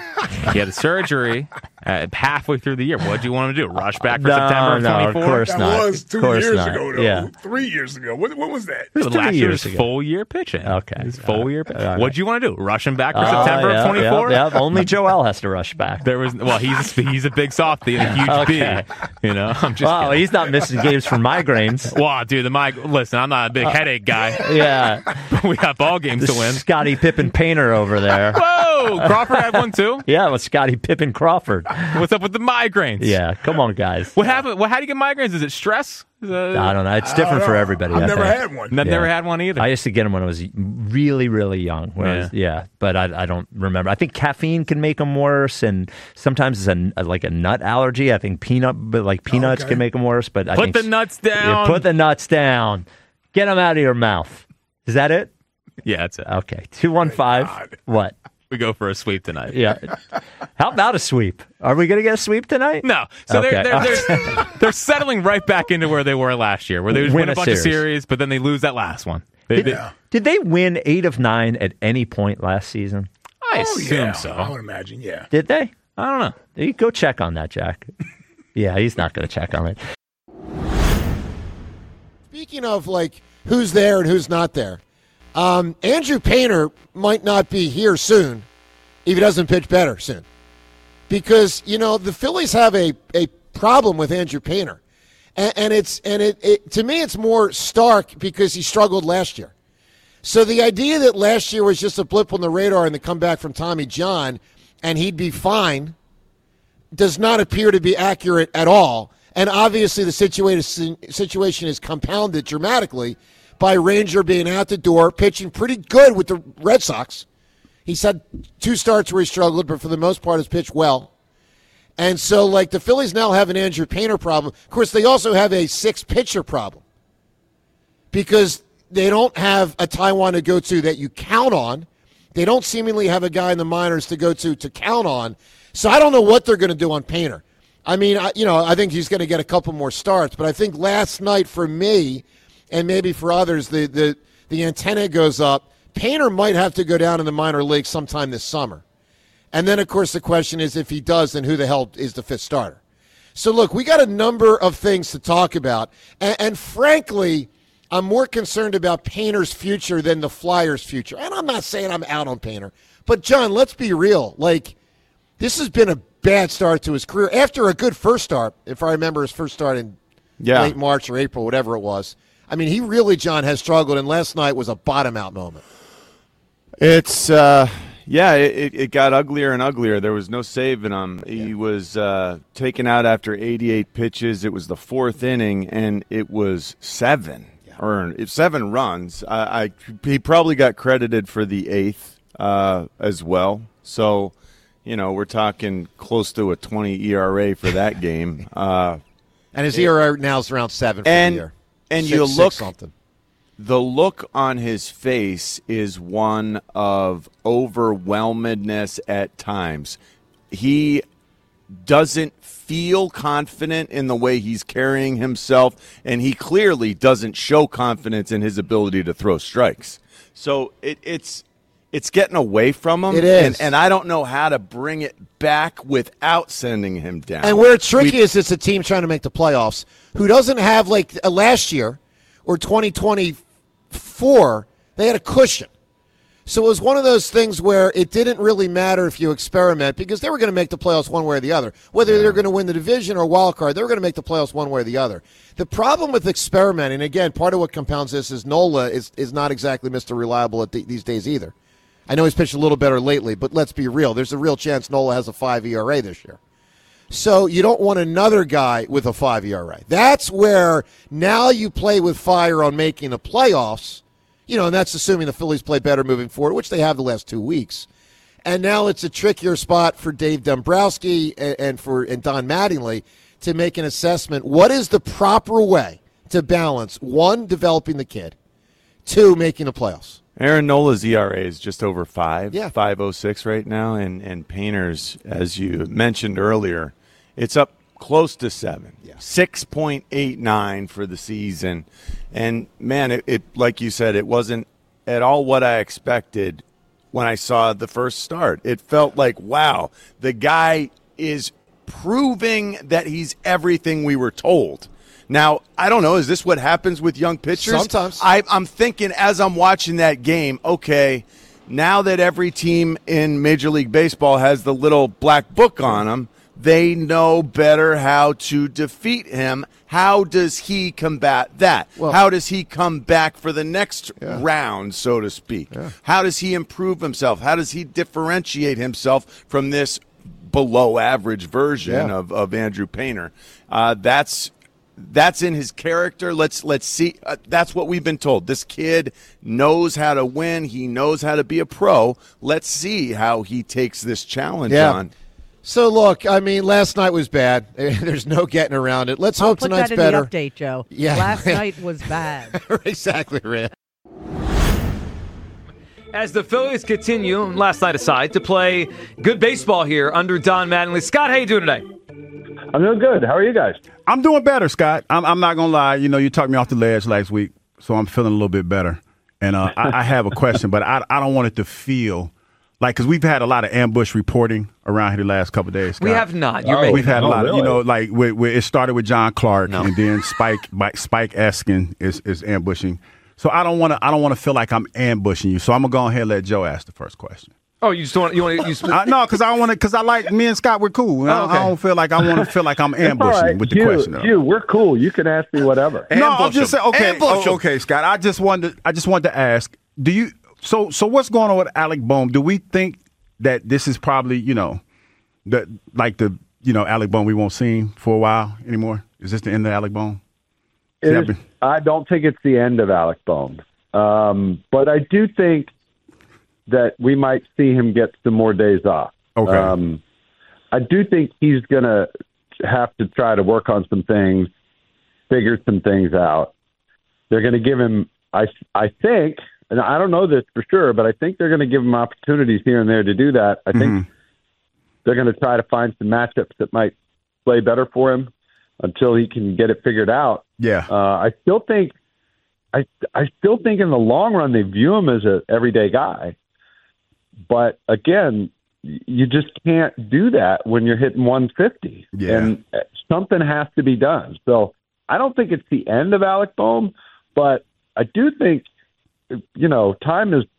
He had a surgery uh, halfway through the year. What do you want him to do? Rush back for No, September of no, of twenty-four? course That not. was two Of course years not. ago, though. Yeah. Three years ago. What, what was that? was Last three year years was ago. full year pitching. Okay. His full year pitching. All right. What'd you want to do? Rush him back for Oh, September yeah, of twenty-four? Yeah, yeah. Only Joel has to rush back. There was well, he's a, he's a big softy and a huge Okay. B. You know, I'm just. Wow, kidding. he's not missing games for migraines. Wow, dude, the mic. Listen, I'm not a big headache guy. Yeah. We got ball games to win. Scotty Pippen Painter over there. Whoa, Crawford had one too. Yeah, with Scotty Pippen Crawford. What's up with the migraines? Yeah, come on, guys. What happened? Well, how do you get migraines? Is it stress? Uh, I don't know. It's different for everybody. I've I never think. had one. I've Yeah. never had one either. I used to get them when I was really, really young. When I Yeah. was, yeah, but I, I don't remember. I think caffeine can make them worse, and sometimes it's a, like a nut allergy. I think peanut, but like peanuts Okay. can make them worse. But I Put think the nuts Yeah, down. put the nuts down. Get them out of your mouth. Is that it? yeah, that's it. Okay. Two one five. What? We go for a sweep tonight. Yeah. How about a sweep? Are we going to get a sweep tonight? No. So Okay. they're, they're, they're, they're settling right back into where they were last year, where they Win win a a bunch series. of series, but then they lose that last one. They, Did, they- did they win eight of nine at any point last season? I Oh, assume yeah. so. I would imagine, yeah. Did they? I don't know. You go check on that, Jack. Yeah, he's not going to check on it. Speaking of like who's there and who's not there, um, Andrew Painter might not be here soon if he doesn't pitch better soon. Because, you know, the Phillies have a, a problem with Andrew Painter. And, and it's and it, it to me it's more stark because he struggled last year. So the idea that last year was just a blip on the radar and the comeback from Tommy John and he'd be fine does not appear to be accurate at all. And obviously the situation situation is compounded dramatically by Ranger being out the door, pitching pretty good with the Red Sox. He's had two starts where he struggled, but for the most part has pitched well. And so, like, the Phillies now have an Andrew Painter problem. Of course, they also have a six-pitcher problem because they don't have a Taiwan to go to that you count on. They don't seemingly have a guy in the minors to go to to count on. So I don't know what they're going to do on Painter. I mean, I, you know, I think he's going to get a couple more starts, but I think last night for me, and maybe for others, the the, the antenna goes up. Painter might have to go down in the minor leagues sometime this summer. And then, of course, the question is if he does, then who the hell is the fifth starter? So, look, we got a number of things to talk about. And, and frankly, I'm more concerned about Painter's future than the Flyers' future. And I'm not saying I'm out on Painter. But, John, let's be real. Like, this has been a bad start to his career. After a good first start, if I remember his first start in yeah. late March or April, whatever it was. I mean, he really, John, has struggled, and last night was a bottom-out moment. It's, uh, yeah, it, it got uglier and uglier. There was no saving him. He yeah. was uh, taken out after eighty-eight pitches. It was the fourth inning, and it was seven. Yeah. Or seven runs. I, I he probably got credited for the eighth uh, as well. So, you know, we're talking close to a twenty E R A for that game. Uh, and his E R A now is around seven for and, the year. And six, you look, something. The look on his face is one of overwhelmedness at times. He doesn't feel confident in the way he's carrying himself, and he clearly doesn't show confidence in his ability to throw strikes. So it, it's it's getting away from him. It is. And, and I don't know how to bring it back without sending him down. And where it's tricky we, is it's a team trying to make the playoffs who doesn't have, like, uh, last year or twenty twenty-four, they had a cushion. So it was one of those things where it didn't really matter if you experiment because they were going to make the playoffs one way or the other. Whether yeah. they're going to win the division or wild card, they were going to make the playoffs one way or the other. The problem with experimenting, again, part of what compounds this is Nola is, is not exactly Mister Reliable at the, these days either. I know he's pitched a little better lately, but let's be real. There's a real chance Nola has a five E R A this year. So you don't want another guy with a five E R A. That's where now you play with fire on making the playoffs. You know, and that's assuming the Phillies play better moving forward, which they have the last two weeks. And now it's a trickier spot for Dave Dombrowski and, and for and Don Mattingly to make an assessment. What is the proper way to balance, one, developing the kid, two, making the playoffs? Aaron Nola's E R A is just over five, yeah. five oh six right now, and, and Painter's, as you mentioned earlier, it's up close to seven, yeah. six point eight nine for the season. And, man, it, it like you said, it wasn't at all what I expected when I saw the first start. It felt like, wow, the guy is proving that he's everything we were told. Now, I don't know, is this what happens with young pitchers? Sometimes. I, I'm thinking as I'm watching that game, okay, now that every team in Major League Baseball has the little black book on them, they know better how to defeat him. How does he combat that? Well, how does he come back for the next yeah. round, so to speak? Yeah. How does he improve himself? How does he differentiate himself from this below-average version yeah. of, of Andrew Painter? Uh, that's that's in his character. Let's let's see. Uh, that's what we've been told. This kid knows how to win. He knows how to be a pro. Let's see how he takes this challenge yeah. on. So, look, I mean, last night was bad. There's no getting around it. Let's I'll hope put tonight's that in better. The update, Joe. Yeah. Last night was bad. Exactly, Rand. As the Phillies continue, last night aside, to play good baseball here under Don Mattingly. Scott, how you doing today? I'm doing good. How are you guys? I'm doing better, Scott. I'm, I'm not going to lie. You know, you talked me off the ledge last week, so I'm feeling a little bit better. And uh, I, I have a question, but I, I don't want it to feel like, because we've had a lot of ambush reporting around here the last couple of days, Scott. We have not. You're oh, making We've had a oh, lot really? of, you know, like where, where it started with John Clark, no. and then Spike Spike, Spike Eskin is, is ambushing. So I don't want to. I don't want to feel like I'm ambushing you. So I'm gonna go ahead and let Joe ask the first question. Oh, you just want you want to? I, no, because I want to. Because I like me and Scott. We're cool. I, Oh, okay. I don't feel like I want to feel like I'm ambushing right. with the you, question. Though. You, we're cool. You can ask me whatever. No, I'm Ambush just him. saying. Okay, Ambush oh, him. okay, Scott. I just wanted. To, I just wanted to ask. Do you? So, so what's going on with Alec Bohm? Do we think that this is probably, you know, the like the you know Alec Bohm we won't see him for a while anymore? Is this the end of Alec Bohm? It See, is, been, I don't think it's the end of Alec Bohm. Um, but I do think that we might see him get some more days off. Okay. Um, I do think he's going to have to try to work on some things, figure some things out. They're going to give him, I, I think, and I don't know this for sure, but I think they're going to give him opportunities here and there to do that. I think mm-hmm. they're going to try to find some matchups that might play better for him until he can get it figured out. Yeah. Uh, I still think, I I still think in the long run they view him as an everyday guy. But again, you just can't do that when you're hitting one fifty. Yeah. And something has to be done. So I don't think it's the end of Alec Bohm, but I do think, you know, time is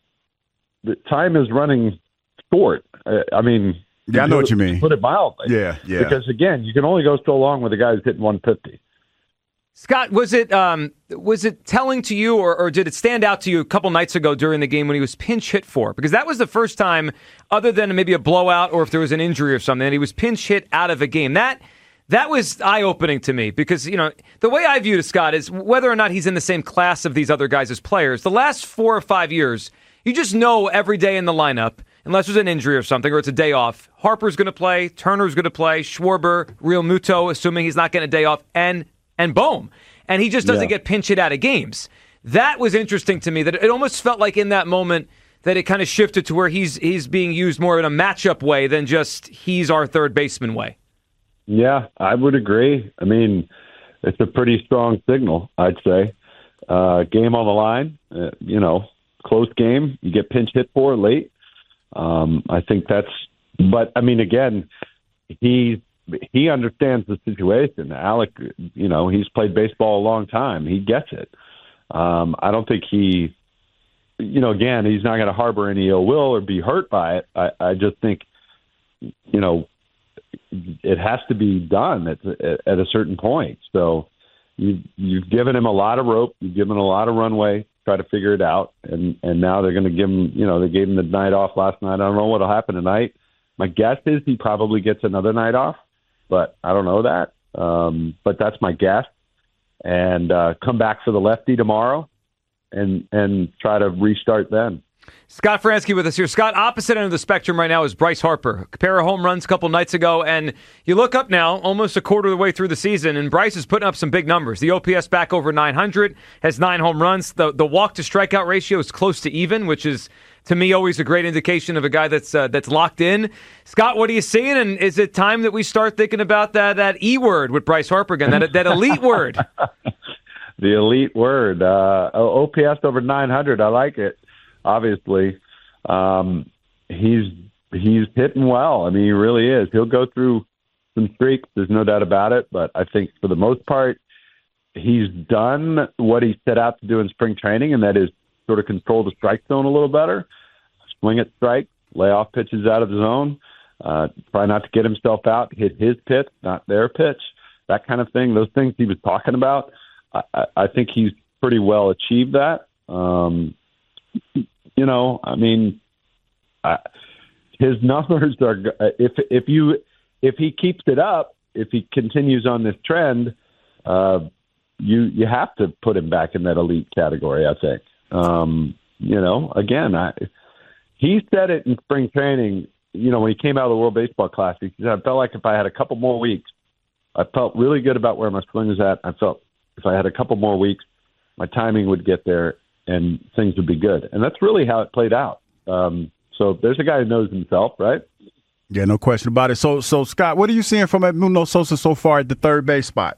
time is running short. I mean, yeah, I know what you mean. Put it mildly. Yeah, yeah. Because again, you can only go so long with a guy who's hitting one fifty. Scott, was it um, was it telling to you, or, or did it stand out to you a couple nights ago during the game when he was pinch hit for? Because that was the first time, other than maybe a blowout or if there was an injury or something, that he was pinch hit out of a game. That that was eye-opening to me because, you know, the way I viewed it, Scott, is whether or not he's in the same class of these other guys as players. The last four or five years, you just know every day in the lineup, unless there's an injury or something or it's a day off, Harper's going to play, Turner's going to play, Schwarber, Real Muto, assuming he's not getting a day off, and and Bohm. And he just doesn't Yeah. get pinch hit out of games. That was interesting to me, that it almost felt like in that moment that it kind of shifted to where he's he's being used more in a matchup way than just he's our third baseman way. Yeah, I would agree. I mean, it's a pretty strong signal, I'd say. Uh, game on the line, uh, you know, close game, you get pinch hit for late. Um, I think that's, but I mean, again, he he understands the situation. Alec, you know, he's played baseball a long time. He gets it. Um, I don't think he, you know, again, he's not going to harbor any ill will or be hurt by it. I, I just think, you know, it has to be done at, at a certain point. So you, you've given him a lot of rope. You've given him a lot of runway, try to figure it out. And, and now they're going to give him, you know, they gave him the night off last night. I don't know what will happen tonight. My guess is he probably gets another night off, but I don't know that. Um, but that's my guess. And uh, come back for the lefty tomorrow and, and try to restart then. Scott Fransky with us here. Scott, opposite end of the spectrum right now is Bryce Harper. A pair of home runs a couple nights ago, and you look up now, almost a quarter of the way through the season, and Bryce is putting up some big numbers. The O P S back over nine hundred, has nine home runs. The the walk-to-strikeout ratio is close to even, which is, to me, always a great indication of a guy that's uh, that's locked in. Scott, what are you seeing, and is it time that we start thinking about that that E word with Bryce Harper again, that, that elite word? The elite word. Uh, O P S over nine hundred, I like it. Obviously, um, he's he's hitting well. I mean, he really is. He'll go through some streaks. There's no doubt about it. But I think for the most part, he's done what he set out to do in spring training, and that is sort of control the strike zone a little better, swing at strike, lay off pitches out of the zone, uh, try not to get himself out, hit his pitch, not their pitch, that kind of thing. Those things he was talking about, I, I, I think he's pretty well achieved that. Um, You know, I mean, uh, his numbers are. If if you if he keeps it up, if he continues on this trend, uh, you you have to put him back in that elite category. I think. Um, you know, again, I, he said it in spring training. You know, when he came out of the World Baseball Classic, he said, "I felt like if I had a couple more weeks, I felt really good about where my swing was at. I felt if I had a couple more weeks, my timing would get there." And things would be good. And that's really how it played out. Um, so there's a guy who knows himself, right? Yeah, no question about it. So, so Scott, what are you seeing from Edmundo Sosa so far at the third base spot?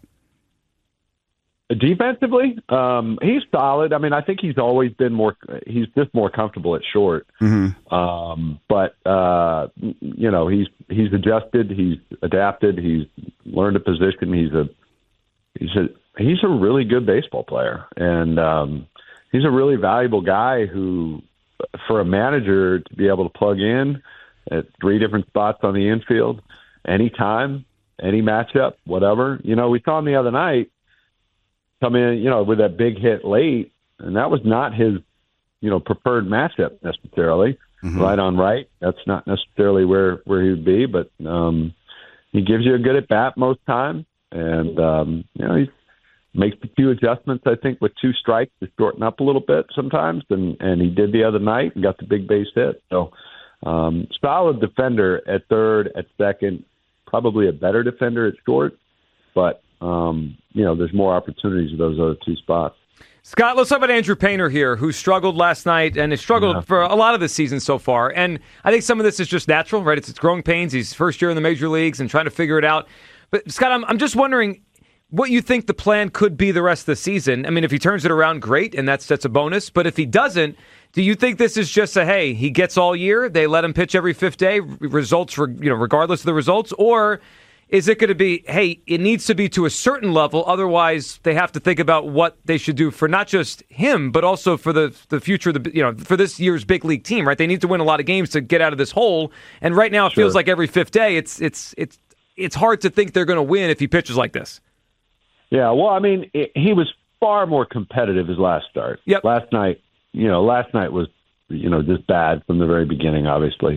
Defensively, um, he's solid. I mean, I think he's always been more – he's just more comfortable at short. Mm-hmm. Um, but, uh, you know, he's he's adjusted. He's adapted. He's learned a position. He's a he's a, he's a really good baseball player. And um, – he's a really valuable guy who, for a manager to be able to plug in at three different spots on the infield, anytime, any matchup, whatever. You know, we saw him the other night come in, you know, with that big hit late, and that was not his, you know, preferred matchup necessarily. Mm-hmm. Right on right. That's not necessarily where, where he would be, but um, he gives you a good at-bat most times, and, um, you know, he's makes a few adjustments, I think, with two strikes to shorten up a little bit sometimes, and, and he did the other night and got the big base hit. So um, solid defender at third, at second, probably a better defender at short, but, um, you know, there's more opportunities at those other two spots. Scott, let's talk about Andrew Painter here, who struggled last night and has struggled yeah. for a lot of the season so far. And I think some of this is just natural, right? It's, it's growing pains. He's first year in the major leagues and trying to figure it out. But, Scott, I'm, I'm just wondering what you think the plan could be the rest of the season. I mean, if he turns it around, great, and that's that's a bonus. But if he doesn't, do you think this is just a, hey, he gets all year, they let him pitch every fifth day, results, you know, regardless of the results? Or is it going to be, hey, it needs to be to a certain level, otherwise they have to think about what they should do for not just him, but also for the the future, of the you know, for this year's big league team, right? They need to win a lot of games to get out of this hole. And right now it sure. feels like every fifth day, it's it's it's it's hard to think they're going to win if he pitches like this. Yeah, well, I mean, it, he was far more competitive his last start. Yep. Last night, you know, last night was, you know, just bad from the very beginning, obviously.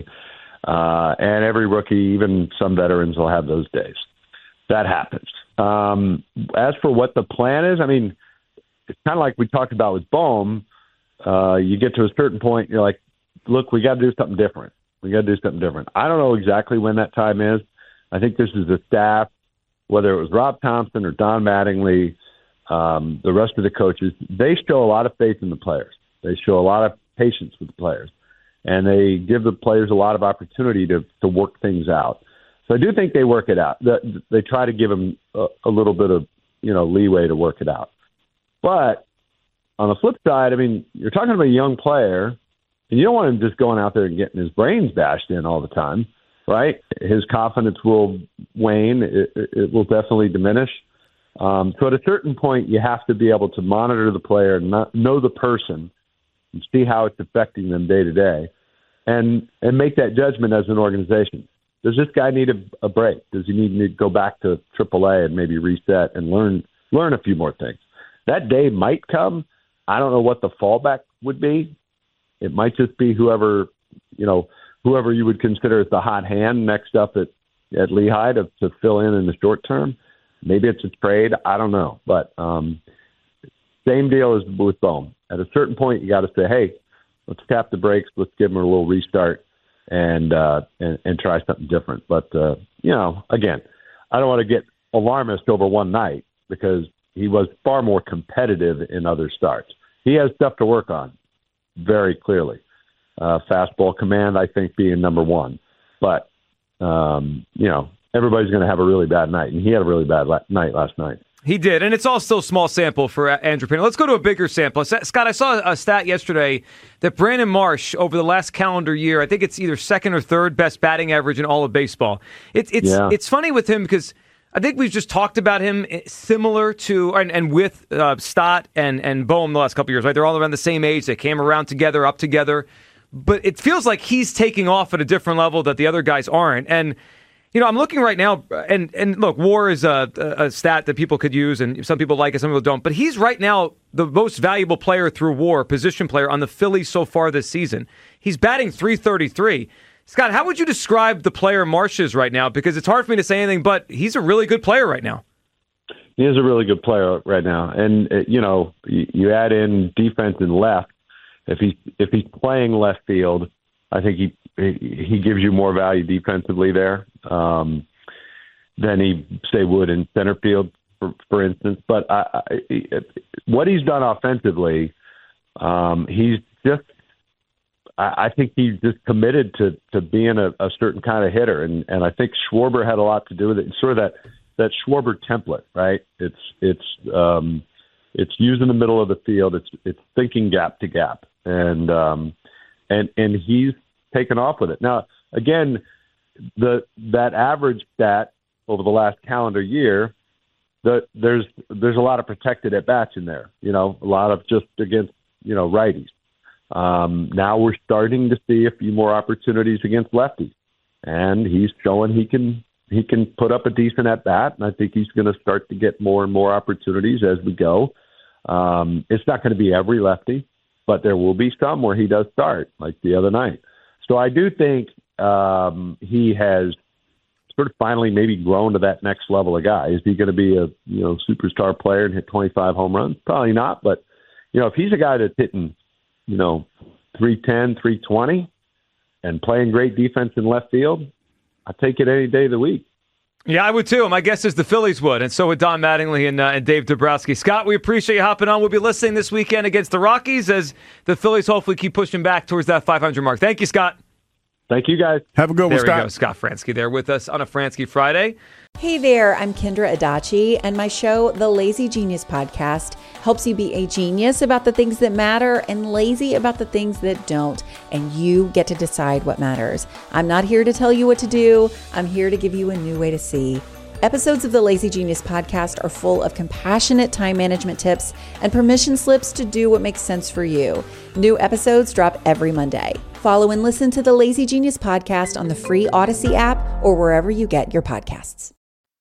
Uh, and every rookie, even some veterans, will have those days. That happens. Um, as for what the plan is, I mean, it's kind of like we talked about with Bohm. Uh, you get to a certain point, you're like, look, we got to do something different. We got to do something different. I don't know exactly when that time is. I think this is the staff, whether it was Rob Thompson or Don Mattingly, um, the rest of the coaches, they show a lot of faith in the players. They show a lot of patience with the players. And they give the players a lot of opportunity to, to work things out. So I do think they work it out. They, they try to give them a, a little bit of, you know, leeway to work it out. But on the flip side, I mean, you're talking about a young player, and you don't want him just going out there and getting his brains bashed in all the time, right? His confidence will wane. It, it will definitely diminish. Um, so at a certain point, you have to be able to monitor the player and not, know the person and see how it's affecting them day to day, and and make that judgment as an organization. Does this guy need a, a break? Does he need to go back to triple A and maybe reset and learn learn a few more things? That day might come. I don't know what the fallback would be. It might just be whoever, you know, whoever you would consider as the hot hand next up at, at Lehigh to, to fill in in the short term. Maybe it's a trade. I don't know. But um, same deal as with Bohm. At a certain point, you got to say, hey, let's tap the brakes. Let's give him a little restart and uh, and, and try something different. But, uh, you know, again, I don't want to get alarmist over one night because he was far more competitive in other starts. He has stuff to work on, very clearly. Uh, fastball command, I think, being number one. But, um, you know, everybody's going to have a really bad night, and he had a really bad la- night last night. He did, and it's all still small sample for Andrew Painter. Let's go to a bigger sample. Scott, I saw a stat yesterday that Brandon Marsh, over the last calendar year, I think it's either second or third best batting average in all of baseball. It, it's yeah. it's funny with him because I think we've just talked about him similar to and, and with uh, Stott and, and Bohm the last couple of years, right? They're all around the same age. They came around together, up together. But it feels like he's taking off at a different level that the other guys aren't. And you know, I'm looking right now, and, and look, WAR is a, a stat that people could use, and some people like it, some people don't. But he's right now the most valuable player through WAR, position player, on the Phillies so far this season. He's batting three thirty-three. Scott, how would you describe the player Marsh is right now? Because it's hard for me to say anything, but he's a really good player right now. He is a really good player right now. And, uh, you know, you, you add in defense and left. If, he, if he's playing left field, I think he he gives you more value defensively there um, than he, say, would in center field, for, for instance. But I, I, what he's done offensively, um, he's just I, I think he's just committed to, to being a, a certain kind of hitter. And, and I think Schwarber had a lot to do with it. It's sort of that, that Schwarber template, right? It's it's um, it's using the middle of the field. It's it's thinking gap to gap. And um, and and he's taken off with it. Now, again, the that average stat over the last calendar year, the, there's there's a lot of protected at bats in there. You know, a lot of just against you know righties. Um, now we're starting to see a few more opportunities against lefties, and he's showing he can he can put up a decent at bat, and I think he's going to start to get more and more opportunities as we go. Um, it's not going to be every lefty, but there will be some where he does start, like the other night. So I do think um, he has sort of finally maybe grown to that next level of guy. Is he going to be a you know superstar player and hit twenty-five home runs? Probably not. But you know, if he's a guy that's hitting you know three ten, three twenty and playing great defense in left field, I take it any day of the week. Yeah, I would too. My guess is the Phillies would, and so would Don Mattingly and, uh, and Dave Dabrowski. Scott, we appreciate you hopping on. We'll be listening this weekend against the Rockies as the Phillies hopefully keep pushing back towards that five hundred mark. Thank you, Scott. Thank you, guys. Have a good one, there Scott. we go. Scott Fransky there with us on a Fransky Friday. Hey there, I'm Kendra Adachi, and my show, The Lazy Genius Podcast, helps you be a genius about the things that matter and lazy about the things that don't, and you get to decide what matters. I'm not here to tell you what to do. I'm here to give you a new way to see. Episodes of the Lazy Genius Podcast are full of compassionate time management tips and permission slips to do what makes sense for you. New episodes drop every Monday. Follow and listen to the Lazy Genius Podcast on the free Odyssey app or wherever you get your podcasts.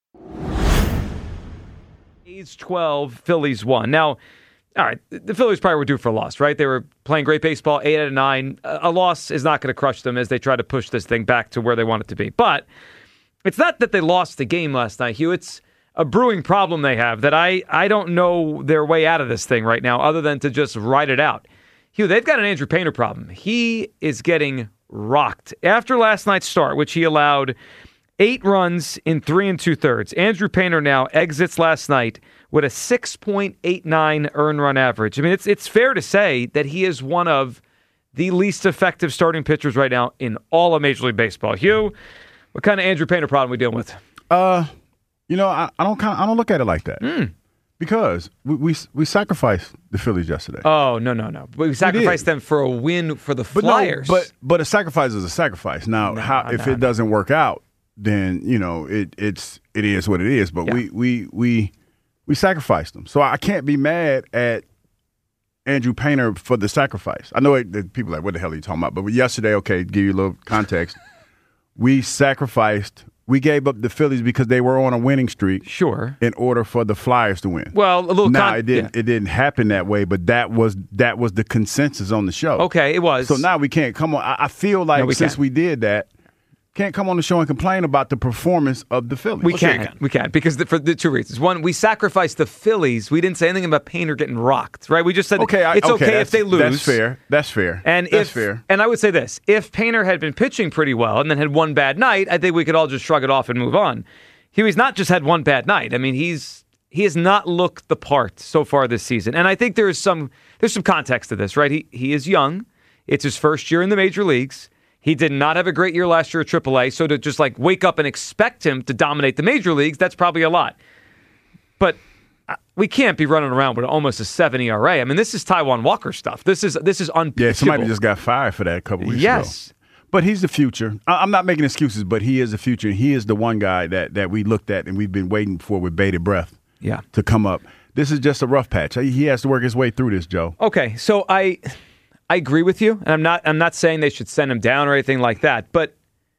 Age twelve, Phillies won. Now, all right, the Phillies probably were due for a loss, right? They were playing great baseball, eight out of nine. A loss is not going to crush them as they try to push this thing back to where they want it to be. But it's not that they lost the game last night, Hugh. It's a brewing problem they have that I, I don't know their way out of this thing right now other than to just ride it out. Hugh, they've got an Andrew Painter problem. He is getting rocked. After last night's start, which he allowed eight runs in three and two-thirds, Andrew Painter now exits last night with a six point eight nine earned run average. I mean, it's it's fair to say that he is one of the least effective starting pitchers right now in all of Major League Baseball. Hugh, what kind of Andrew Painter problem are we dealing with? Uh, you know, I, I don't kind of I don't look at it like that mm. because we, we we sacrificed the Phillies yesterday. Oh no no no! We sacrificed them for a win for the but Flyers. No, but but a sacrifice is a sacrifice. Now, no, how if no, it doesn't work out, then you know it it's it is what it is. But yeah. we we we we sacrificed them, so I can't be mad at Andrew Painter for the sacrifice. I know it, that people are like, what the hell are you talking about? But yesterday, okay, to give you a little context, we sacrificed. We gave up the Phillies because they were on a winning streak. Sure. In order for the Flyers to win. Well, a little. Now con- it didn't. Yeah. It didn't happen that way, but that was that was the consensus on the show. Okay, it was. So now we can't come on. I, I feel like no, we since can't. we did that, can't come on the show and complain about the performance of the Phillies. We Well, sure can't. you can. We can't because the, for the two reasons. One, we sacrificed the Phillies. We didn't say anything about Painter getting rocked, right? We just said Okay, I, it's okay, okay if they lose. That's fair. That's fair. And that's if, fair. And I would say this: if Painter had been pitching pretty well and then had one bad night, I think we could all just shrug it off and move on. He's not just had one bad night. I mean, he's he has not looked the part so far this season. And I think there is some there's some context to this, right? He he is young. It's his first year in the major leagues. He did not have a great year last year at triple A, so to just like wake up and expect him to dominate the major leagues, that's probably a lot. But we can't be running around with almost a seven E R A. I mean, this is Taijuan Walker stuff. This is this is unpitchable. Yeah, somebody just got fired for that a couple weeks yes. ago. But he's the future. I'm not making excuses, but he is the future. He is the one guy that, that we looked at and we've been waiting for with bated breath yeah. to come up. This is just a rough patch. He has to work his way through this, Joe. Okay, so I I agree with you, and I'm not I'm not saying they should send him down or anything like that, but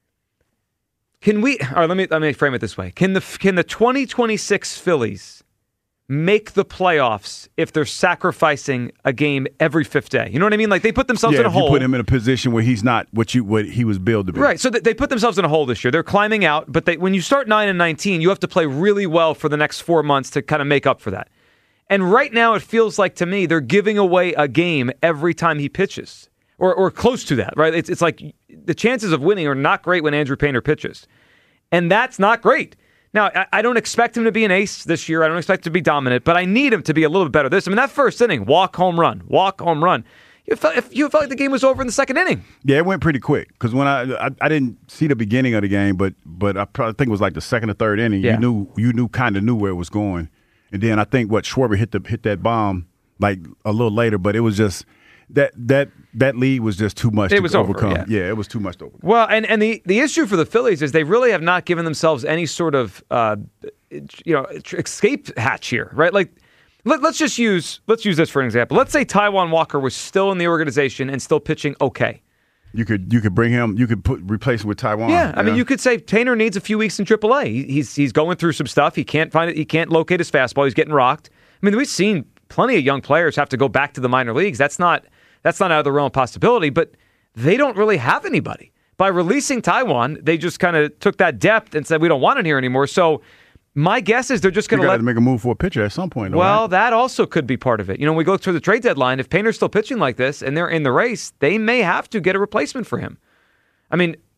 can we or let me let me frame it this way. Can the can the twenty twenty-six Phillies make the playoffs if they're sacrificing a game every fifth day? You know what I mean? Like they put themselves yeah, in a if hole. You put him in a position where he's not what you what he was billed to be. Right. So they put themselves in a hole this year. They're climbing out, but they, when you start nine and nineteen, you have to play really well for the next four months to kind of make up for that. And right now, it feels like to me they're giving away a game every time he pitches, or or close to that. Right. It's it's like the chances of winning are not great when Andrew Painter pitches, and that's not great. Now, I don't expect him to be an ace this year. I don't expect him to be dominant, but I need him to be a little bit better. This, I mean, that first inning, walk, home run, walk, home run. You felt, if you felt like the game was over in the second inning. Yeah, it went pretty quick because when I, I I didn't see the beginning of the game, but but I probably think it was like the second or third inning. Yeah. You knew you knew kind of knew where it was going, and then I think what Schwarber hit the hit that bomb like a little later, but it was just that that that lead was just too much it to was overcome. Over, yeah. yeah, it was too much to overcome. Well, and, and the, the issue for the Phillies is they really have not given themselves any sort of uh, you know escape hatch here, right? Like let, let's just use let's use this for an example. Let's say Taijuan Walker was still in the organization and still pitching okay. You could you could bring him. You could put replace him with Taijuan. Yeah, I you mean, know? you could say Painter needs a few weeks in triple A. He, he's he's going through some stuff. He can't find it. He can't locate his fastball. He's getting rocked. I mean, we've seen plenty of young players have to go back to the minor leagues. That's not that's not out of the realm of possibility. But they don't really have anybody. By releasing Taijuan, they just kind of took that depth and said we don't want it here anymore. So my guess is they're just going to let to make a move for a pitcher at some point. Though, well, right? that also could be part of it. You know, when we go through the trade deadline, if Painter's still pitching like this and they're in the race, they may have to get a replacement for him. I mean,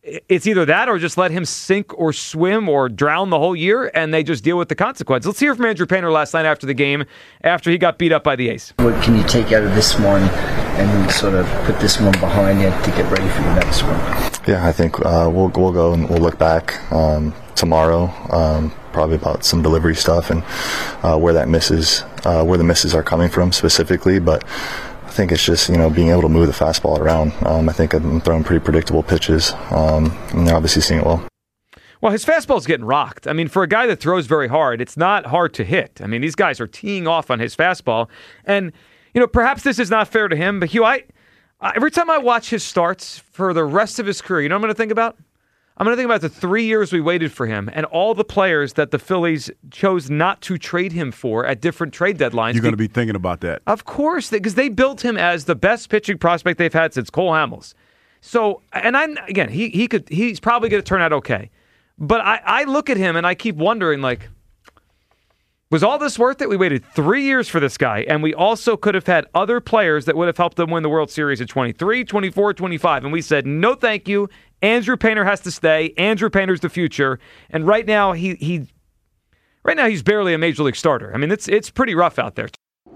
it's either that or just let him sink or swim or drown the whole year, and they just deal with the consequence. Let's hear from Andrew Painter last night after the game, after he got beat up by the A's. What can you take out of this one and sort of put this one behind you to get ready for the next one? Yeah, I think uh, we'll we'll go and we'll look back um, tomorrow, um, probably about some delivery stuff and uh, where that misses, uh, where the misses are coming from specifically, but. I think it's just, you know, being able to move the fastball around. Um, I think I'm throwing pretty predictable pitches, um, and they're obviously seeing it well. Well, his fastball's getting rocked. I mean, for a guy that throws very hard, it's not hard to hit. I mean, these guys are teeing off on his fastball. And, you know, perhaps this is not fair to him, but Hugh, I, I every time I watch his starts for the rest of his career, you know what I'm going to think about? I'm going to think about the three years we waited for him and all the players that the Phillies chose not to trade him for at different trade deadlines. You're going to be thinking about that. Of course, because they built him as the best pitching prospect they've had since Cole Hamels. So, and I again, he he could he's probably going to turn out okay. But I, I look at him and I keep wondering, like, was all this worth it? We waited three years for this guy, and we also could have had other players that would have helped them win the World Series at twenty-three, twenty-four, twenty-five. And we said, no, thank you. Andrew Painter has to stay. Andrew Painter's the future. And right now, he he right now he's barely a major league starter. I mean, it's it's pretty rough out there.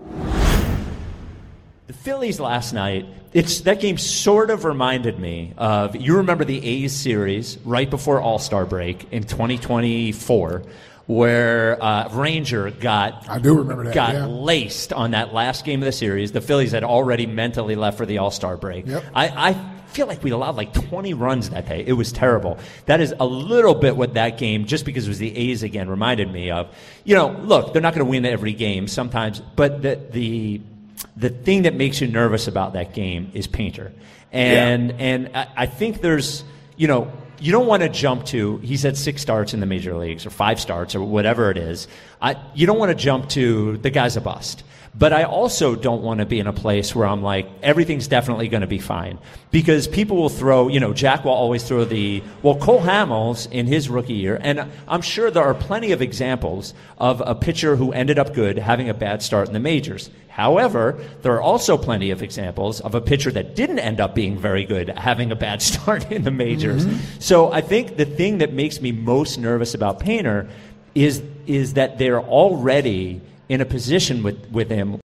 The Phillies last night, it's that game sort of reminded me of, you remember the A's series right before All-Star break in twenty twenty-four, where uh, Ranger got I do remember that, got yeah. laced on that last game of the series. The Phillies had already mentally left for the All-Star break. Yep. I, I feel like we allowed like twenty runs that day. It was terrible. That is a little bit what that game, just because it was the A's again, reminded me of. You know, look, they're not going to win every game sometimes, but the the the thing that makes you nervous about that game is Painter. And yeah. and I, I think there's, you know, you don't want to jump to, he's had six starts in the major leagues or five starts or whatever it is. I, you don't want to jump to the guy's a bust. But I also don't want to be in a place where I'm like, everything's definitely going to be fine. Because people will throw, you know, Jack will always throw the, well, Cole Hamels in his rookie year, and I'm sure there are plenty of examples of a pitcher who ended up good having a bad start in the majors. However, there are also plenty of examples of a pitcher that didn't end up being very good having a bad start in the majors. Mm-hmm. So I think the thing that makes me most nervous about Painter is is that they're already in a position with, with him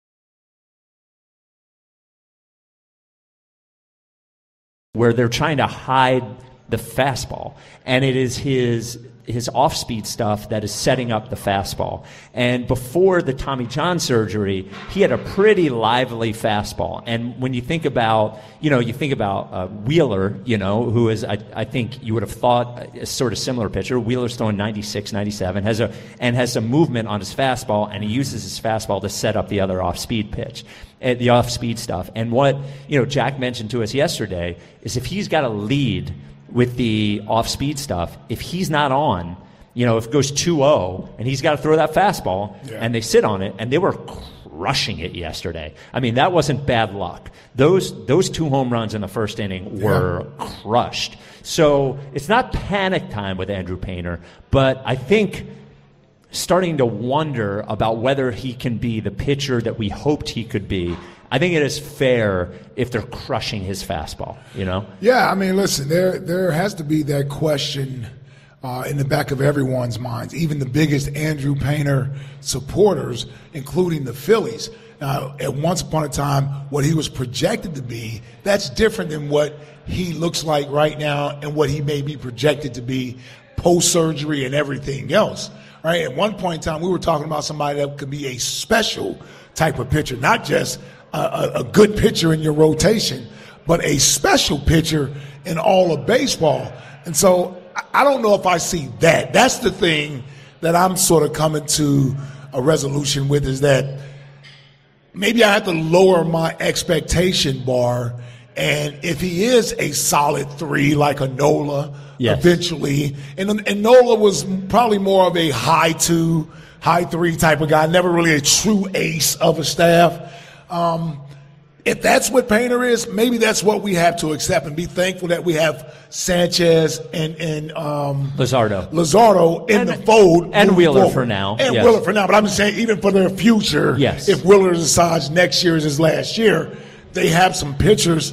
where they're trying to hide the fastball. And it is his his off-speed stuff that is setting up the fastball. And before the Tommy John surgery, he had a pretty lively fastball. And when you think about, you know, you think about uh, Wheeler, you know, who is, I, I think you would have thought a sort of similar pitcher. Wheeler's throwing ninety-six, ninety-seven, has a, and has some movement on his fastball, and he uses his fastball to set up the other off-speed pitch, uh, the off-speed stuff. And what, you know, Jack mentioned to us yesterday is if he's got a lead with the off-speed stuff, if he's not on, you know, if it goes two oh and he's got to throw that fastball, yeah. and they sit on it, and they were crushing it yesterday. I mean, that wasn't bad luck. Those those two home runs in the first inning were yeah. crushed. So it's not panic time with Andrew Painter, but I think starting to wonder about whether he can be the pitcher that we hoped he could be. I think it is fair if they're crushing his fastball, you know? Yeah, I mean, listen, there there has to be that question uh, in the back of everyone's minds, even the biggest Andrew Painter supporters, including the Phillies. Now, at once upon a time, what he was projected to be, that's different than what he looks like right now and what he may be projected to be post-surgery and everything else, right? At one point in time, we were talking about somebody that could be a special type of pitcher, not just A, a good pitcher in your rotation, but a special pitcher in all of baseball. And so I don't know if I see that. That's the thing that I'm sort of coming to a resolution with, is that maybe I have to lower my expectation bar. And if he is a solid three, like a Nola, yes. eventually, and, and Nola was probably more of a high two, high three type of guy, never really a true ace of a staff. Um, if that's what Painter is, maybe that's what we have to accept and be thankful that we have Sanchez and, and um, Luzardo. Luzardo in and, the fold. And Wheeler forward. for now. And yes. Wheeler for now. But I'm just saying, even for their future, yes. if Wheeler decides next year is his last year, they have some pitchers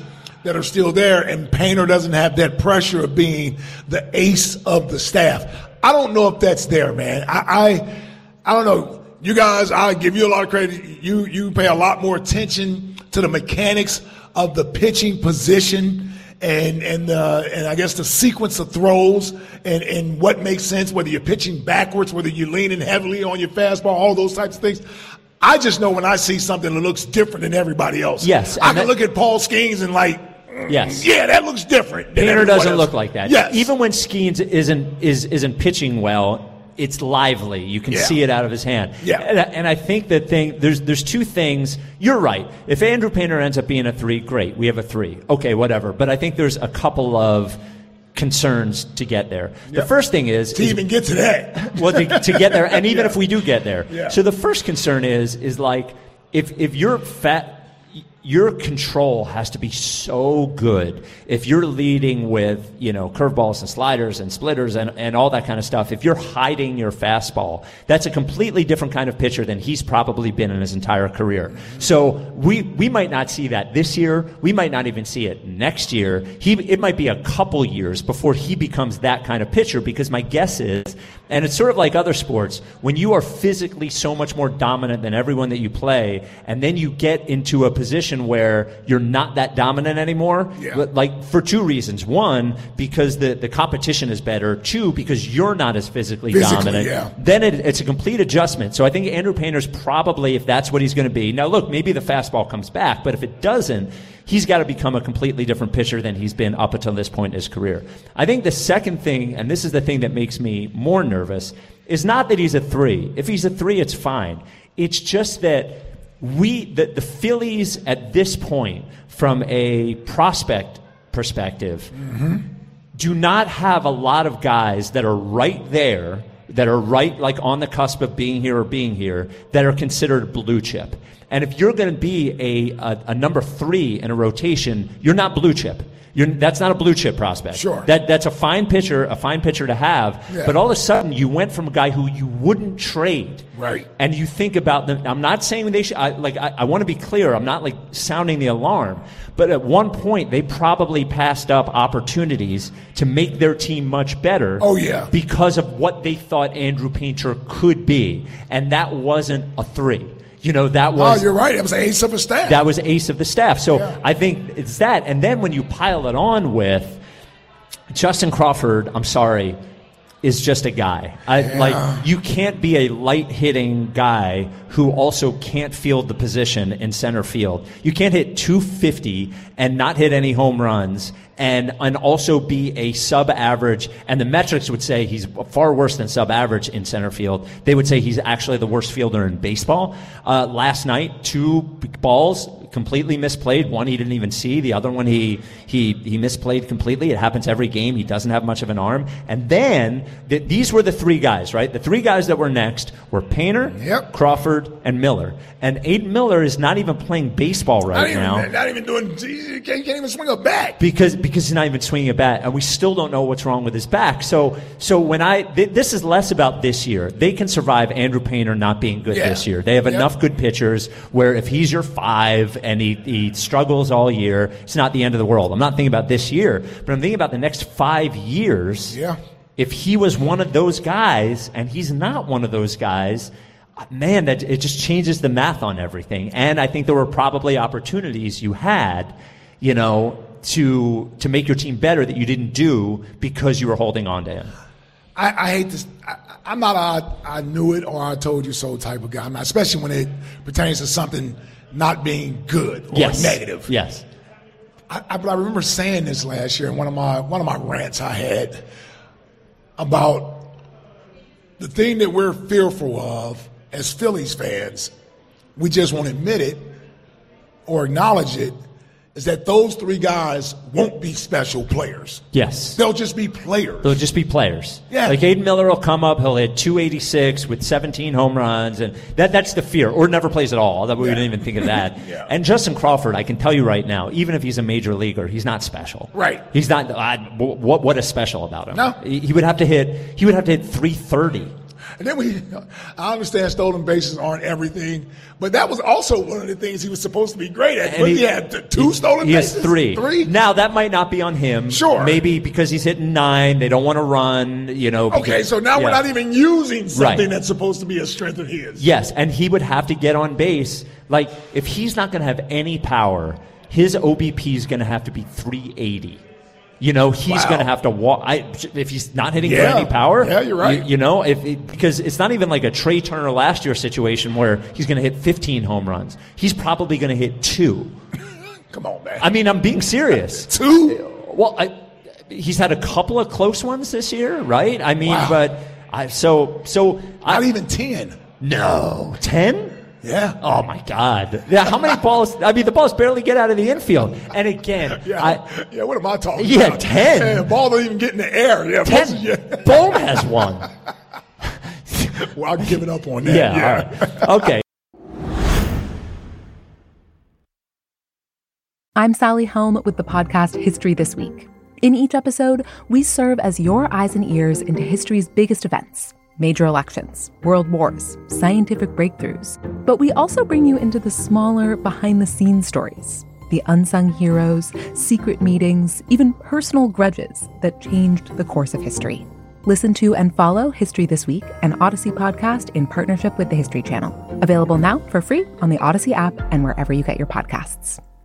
that are still there, and Painter doesn't have that pressure of being the ace of the staff. I don't know if that's there, man. I, I, I don't know. You guys, I give you a lot of credit. You you pay a lot more attention to the mechanics of the pitching position and and uh, and I guess the sequence of throws and, and what makes sense, whether you're pitching backwards, whether you're leaning heavily on your fastball, all those types of things. I just know when I see something that looks different than everybody else. Yes. I can that, look at Paul Skeens and like, yes. yeah, that looks different. Painter doesn't else. look like that. Yes. Even when Skeens isn't is isn't pitching well, it's lively. You can yeah. see it out of his hand. Yeah. And, and I think the thing there's there's two things. You're right. If Andrew Painter ends up being a three, great. We have a three. Okay, whatever. But I think there's a couple of concerns to get there. Yeah. The first thing is to is, even get to that. well, to, to get there, and even yeah. if we do get there. Yeah. So the first concern is is like if if you're fat. Your control has to be so good. If you're leading with, you know, curveballs and sliders and splitters and, and all that kind of stuff, if you're hiding your fastball, that's a completely different kind of pitcher than he's probably been in his entire career. So we we might not see that this year. We might not even see it next year. He it might be a couple years before he becomes that kind of pitcher, because my guess is, and it's sort of like other sports, when you are physically so much more dominant than everyone that you play, and then you get into a position where you're not that dominant anymore, yeah. like for two reasons. One, because the, the competition is better. Two, because you're not as physically, physically dominant. Yeah. Then it, it's a complete adjustment. So I think Andrew Painter's probably, if that's what he's going to be. Now, look, maybe the fastball comes back, but if it doesn't, he's got to become a completely different pitcher than he's been up until this point in his career. I think the second thing, and this is the thing that makes me more nervous, is not that he's a three. If he's a three, it's fine. It's just that we, the, the Phillies at this point, from a prospect perspective, mm-hmm. do not have a lot of guys that are right there, that are right like on the cusp of being here or being here, that are considered blue chip. And if you're going to be a, a, a number three in a rotation, you're not blue chip. You're, that's not a blue chip prospect. Sure. That that's a fine pitcher, a fine pitcher to have. Yeah. But all of a sudden, you went from a guy who you wouldn't trade, right? And you think about them. I'm not saying they should. I, like I, I want to be clear. I'm not like sounding the alarm. But at one point, they probably passed up opportunities to make their team much better. Oh yeah. Because of what they thought Andrew Painter could be, and that wasn't a three. You know, that was... Oh, you're right. That was ace of the staff. That was ace of the staff. So yeah. I think it's that. And then when you pile it on with Justin Crawford, I'm sorry, is just a guy. I, yeah. Like, you can't be a light-hitting guy who also can't field the position in center field. You can't hit two fifty and not hit any home runs and and also be a sub-average, and the metrics would say he's far worse than sub-average in center field. They would say he's actually the worst fielder in baseball. Uh, last night, two balls completely misplayed. One he didn't even see. The other one he he he misplayed completely. It happens every game. He doesn't have much of an arm. And then th- these were the three guys, right? The three guys that were next were Painter, yep. Crawford, and Miller. And Aiden Miller is not even playing baseball right not even, now. Not even doing. You can't, can't even swing a bat because because he's not even swinging a bat, and we still don't know what's wrong with his back. So so when I th- this is less about this year. They can survive Andrew Painter not being good yeah. this year. They have yep. enough good pitchers where if he's your five and he, he struggles all year, it's not the end of the world. I'm not thinking about this year, but I'm thinking about the next five years. Yeah. If he was one of those guys, and he's not one of those guys, man, that it just changes the math on everything. And I think there were probably opportunities you had, you know, to to make your team better that you didn't do because you were holding on to him. I, I hate this. I, I'm not a I knew it or I told you so type of guy. I'm not, especially when it pertains to something not being good or yes. negative. Yes. I, I, but I remember saying this last year in one of my one of my rants I had about the thing that we're fearful of as Phillies fans. We just won't admit it or acknowledge it. Is that those three guys won't be special players. Yes. They'll just be players. They'll just be players. Yeah. Like Aiden Miller will come up, he'll hit two eighty-six with seventeen home runs, and that that's the fear. Or never plays at all. That we yeah. didn't even think of that. yeah. And Justin Crawford, I can tell you right now, even if he's a major leaguer, he's not special. Right. He's not. Uh, what what is special about him? No. He, he would have to hit. He would have to hit three thirty And then we, I understand stolen bases aren't everything, but that was also one of the things he was supposed to be great at. And But he- he, had two stolen He bases. has three. Three. Now that might not be on him. Sure. Maybe because he's hitting nine, they don't want to run. You know. Okay, because- so now we're yeah. not even using something Right. that's supposed to be a strength of his. Yes, and he would have to get on base. Like if he's not going to have any power, his O B P is going to have to be three eighty. You know, he's Wow. going to have to walk. I, if he's not hitting Yeah. for any power, Yeah, you're right. You, you know, if it, because it's not even like a Trey Turner last year situation where he's going to hit fifteen home runs. He's probably going to hit two. Come on, man. I mean, I'm being serious. Two? Well, I, he's had a couple of close ones this year, right? I mean, Wow. but I so so Not I, even ten. No, ten. Yeah. Oh my God. Yeah. How many balls? I mean, the balls barely get out of the infield. And again, Yeah, I, yeah. What am I talking Yeah, about? ten. Yeah, ball don't even get in the air. Yeah, ten. most of you- Bohm has one. Well, I'm giving up on that. Yeah. Yeah. All right. Okay. I'm Sally Helm with the podcast History This Week. In each episode, we serve as your eyes and ears into history's biggest events. Major elections, world wars, scientific breakthroughs. But we also bring you into the smaller, behind-the-scenes stories, the unsung heroes, secret meetings, even personal grudges that changed the course of history. Listen to and follow History This Week, an Odyssey podcast in partnership with the History Channel. Available now for free on the Odyssey app and wherever you get your podcasts.